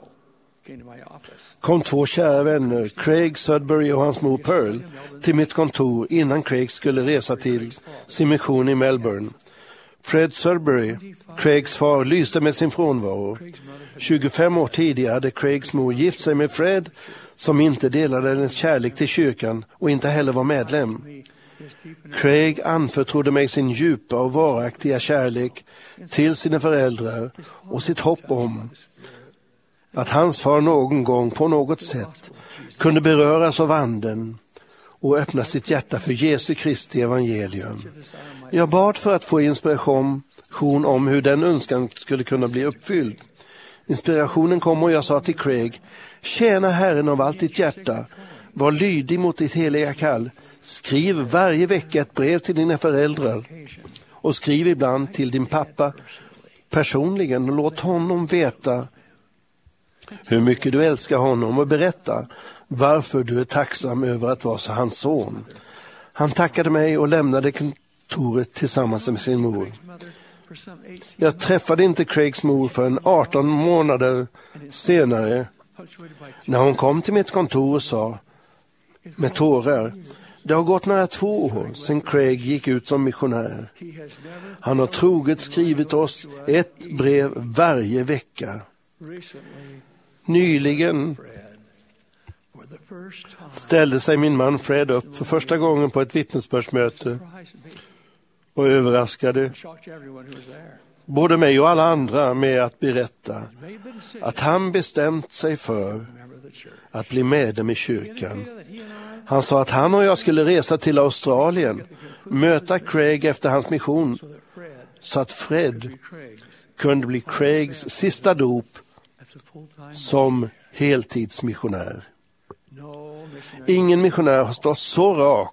kom två kära vänner, Craig Sudbury och hans mor Pearl, till mitt kontor innan Craig skulle resa till sin mission i Melbourne. Fred Sudbury, Craigs far, lyste med sin frånvaro. tjugofem år tidigare hade Craigs mor gift sig med Fred, som inte delade hennes kärlek till kyrkan och inte heller var medlem. Craig anförtrodde mig sin djupa och varaktiga kärlek till sina föräldrar och sitt hopp om att hans far någon gång på något sätt kunde beröras av anden och öppna sitt hjärta för Jesu Kristi evangelium. Jag bad för att få inspiration om hur den önskan skulle kunna bli uppfylld. Inspirationen kom och jag sa till Craig: tjäna Herren av allt ditt hjärta, var lydig mot ditt heliga kall, skriv varje vecka ett brev till dina föräldrar och skriv ibland till din pappa personligen och låt honom veta hur mycket du älskar honom och berätta varför du är tacksam över att vara hans son. Han tackade mig och lämnade kontoret tillsammans med sin mor. Jag träffade inte Craigs mor förrän arton månader senare, när hon kom till mitt kontor och sa med tårar: det har gått nära två år sedan Craig gick ut som missionär. Han har troget skrivit oss ett brev varje vecka. Nyligen ställde sig min man Fred upp för första gången på ett vittnesbördsmöte och överraskade både mig och alla andra med att berätta att han bestämt sig för att bli medlem i kyrkan. Han sa att han och jag skulle resa till Australien, möta Craig efter hans mission, så att Fred kunde bli Craigs sista dop som heltidsmissionär. Ingen missionär har stått så rak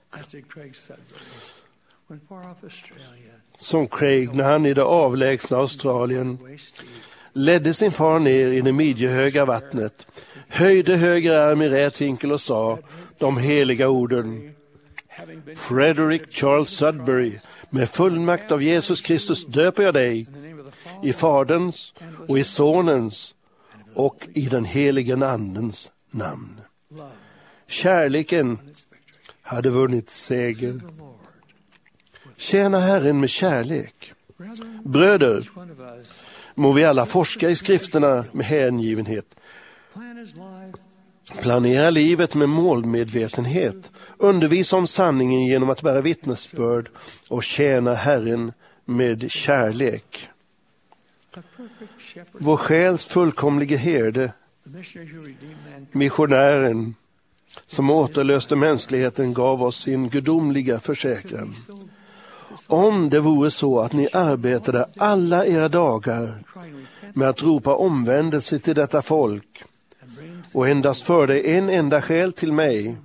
som Craig när han i det avlägsna Australien ledde sin far ner i det midjehöga vattnet, höjde höger arm i rät vinkel och sa de heliga orden: Frederick Charles Sudbury, med fullmakt av Jesus Kristus döper jag dig i Faderns och i Sonens och i den heliga Andens namn. Kärleken hade vunnit seger. Tjäna Herren med kärlek. Bröder, må vi alla forska i skrifterna med hängivenhet. Planera livet med målmedvetenhet. Undervisa om sanningen genom att bära vittnesbörd och tjäna Herren med kärlek. Vår själs fullkomlige herde, missionären som återlöste mänskligheten, gav oss sin gudomliga försäkran. Om det vore så att ni arbetade alla era dagar med att ropa omvändelse till detta folk och endast förde en enda själ till mig,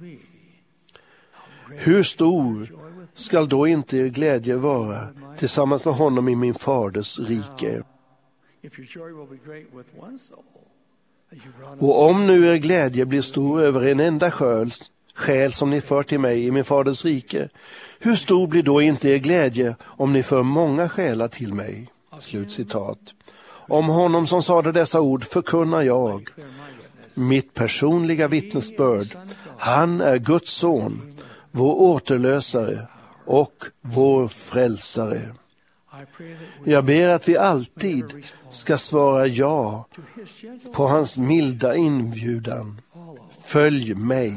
hur stor skall då inte er glädje vara tillsammans med honom i min faders rike? Och om nu er glädje blir stor över en enda själ, själ som ni för till mig i min faders rike, hur stor blir då inte er glädje om ni för många själar till mig? Slutcitat. Om honom som sade dessa ord förkunnar jag mitt personliga vittnesbörd. Han är Guds son, vår återlösare och vår frälsare. Jag ber att vi alltid ska svara ja på hans milda inbjudan. Följ mig.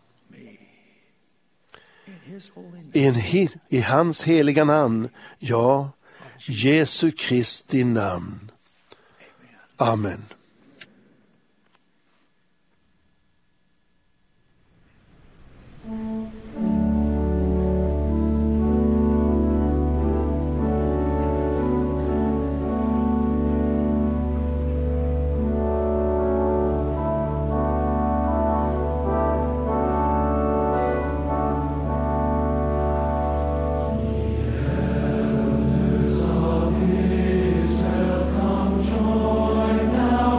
I, en, I hans heliga namn, ja, Jesu Kristi namn. Amen.
Now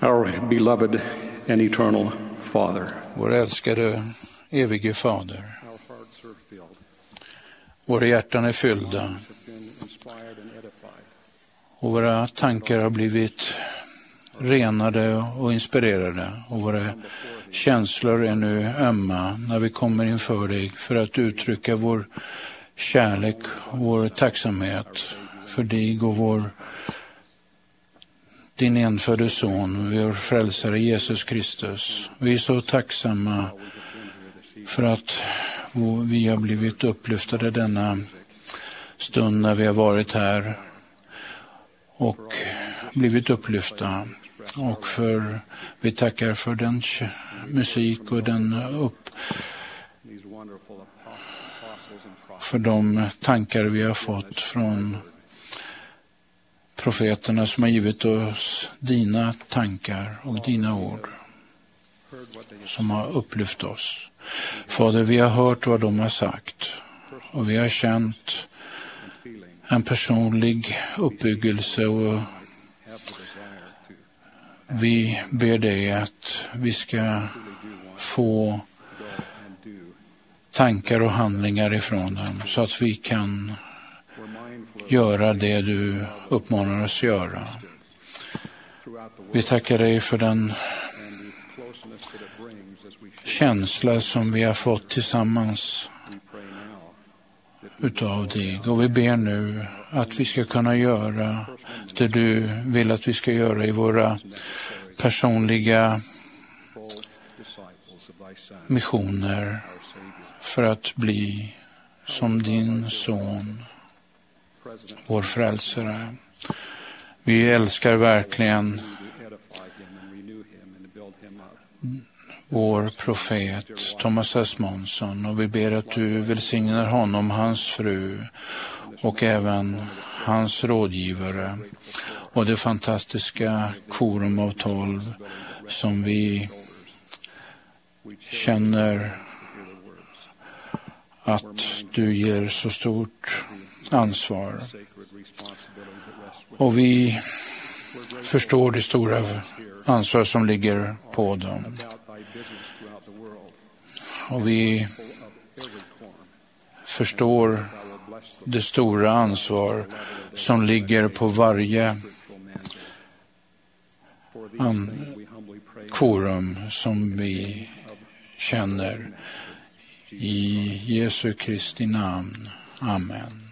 Our beloved and eternal Father.
Vår älskade evige Fader. Våra hjärtan är fyllda och våra tankar har blivit renade och inspirerade och våra känslor är nu ömma när vi kommer inför dig för att uttrycka vår kärlek och vår tacksamhet för dig och vår din enfödde son, vår frälsare Jesus Kristus. Vi är så tacksamma för att vi har blivit upplyftade denna stund när vi har varit här och blivit upplyfta. Och för, vi tackar för den musik och den upp, för de tankar vi har fått från profeterna som har givit oss dina tankar och dina ord som har upplyft oss. Fader, vi har hört vad de har sagt och vi har känt en personlig uppbyggelse och vi ber dig att vi ska få tankar och handlingar ifrån dem så att vi kan göra det du uppmanar oss göra. Vi tackar dig för den känsla som vi har fått tillsammans utav dig. Och vi ber nu att vi ska kunna göra det du vill att vi ska göra i våra personliga missioner för att bli som din son, vår frälsare. Vi älskar verkligen vår profet Thomas S. Monson och vi ber att du välsignar honom, hans fru och även hans rådgivare och det fantastiska korum av tolv som vi känner att du ger så stort ansvar. Och vi förstår det stora ansvar som ligger på dem. Och vi förstår det stora ansvar som ligger på varje an- korum som vi känner. I Jesu Kristi namn. Amen.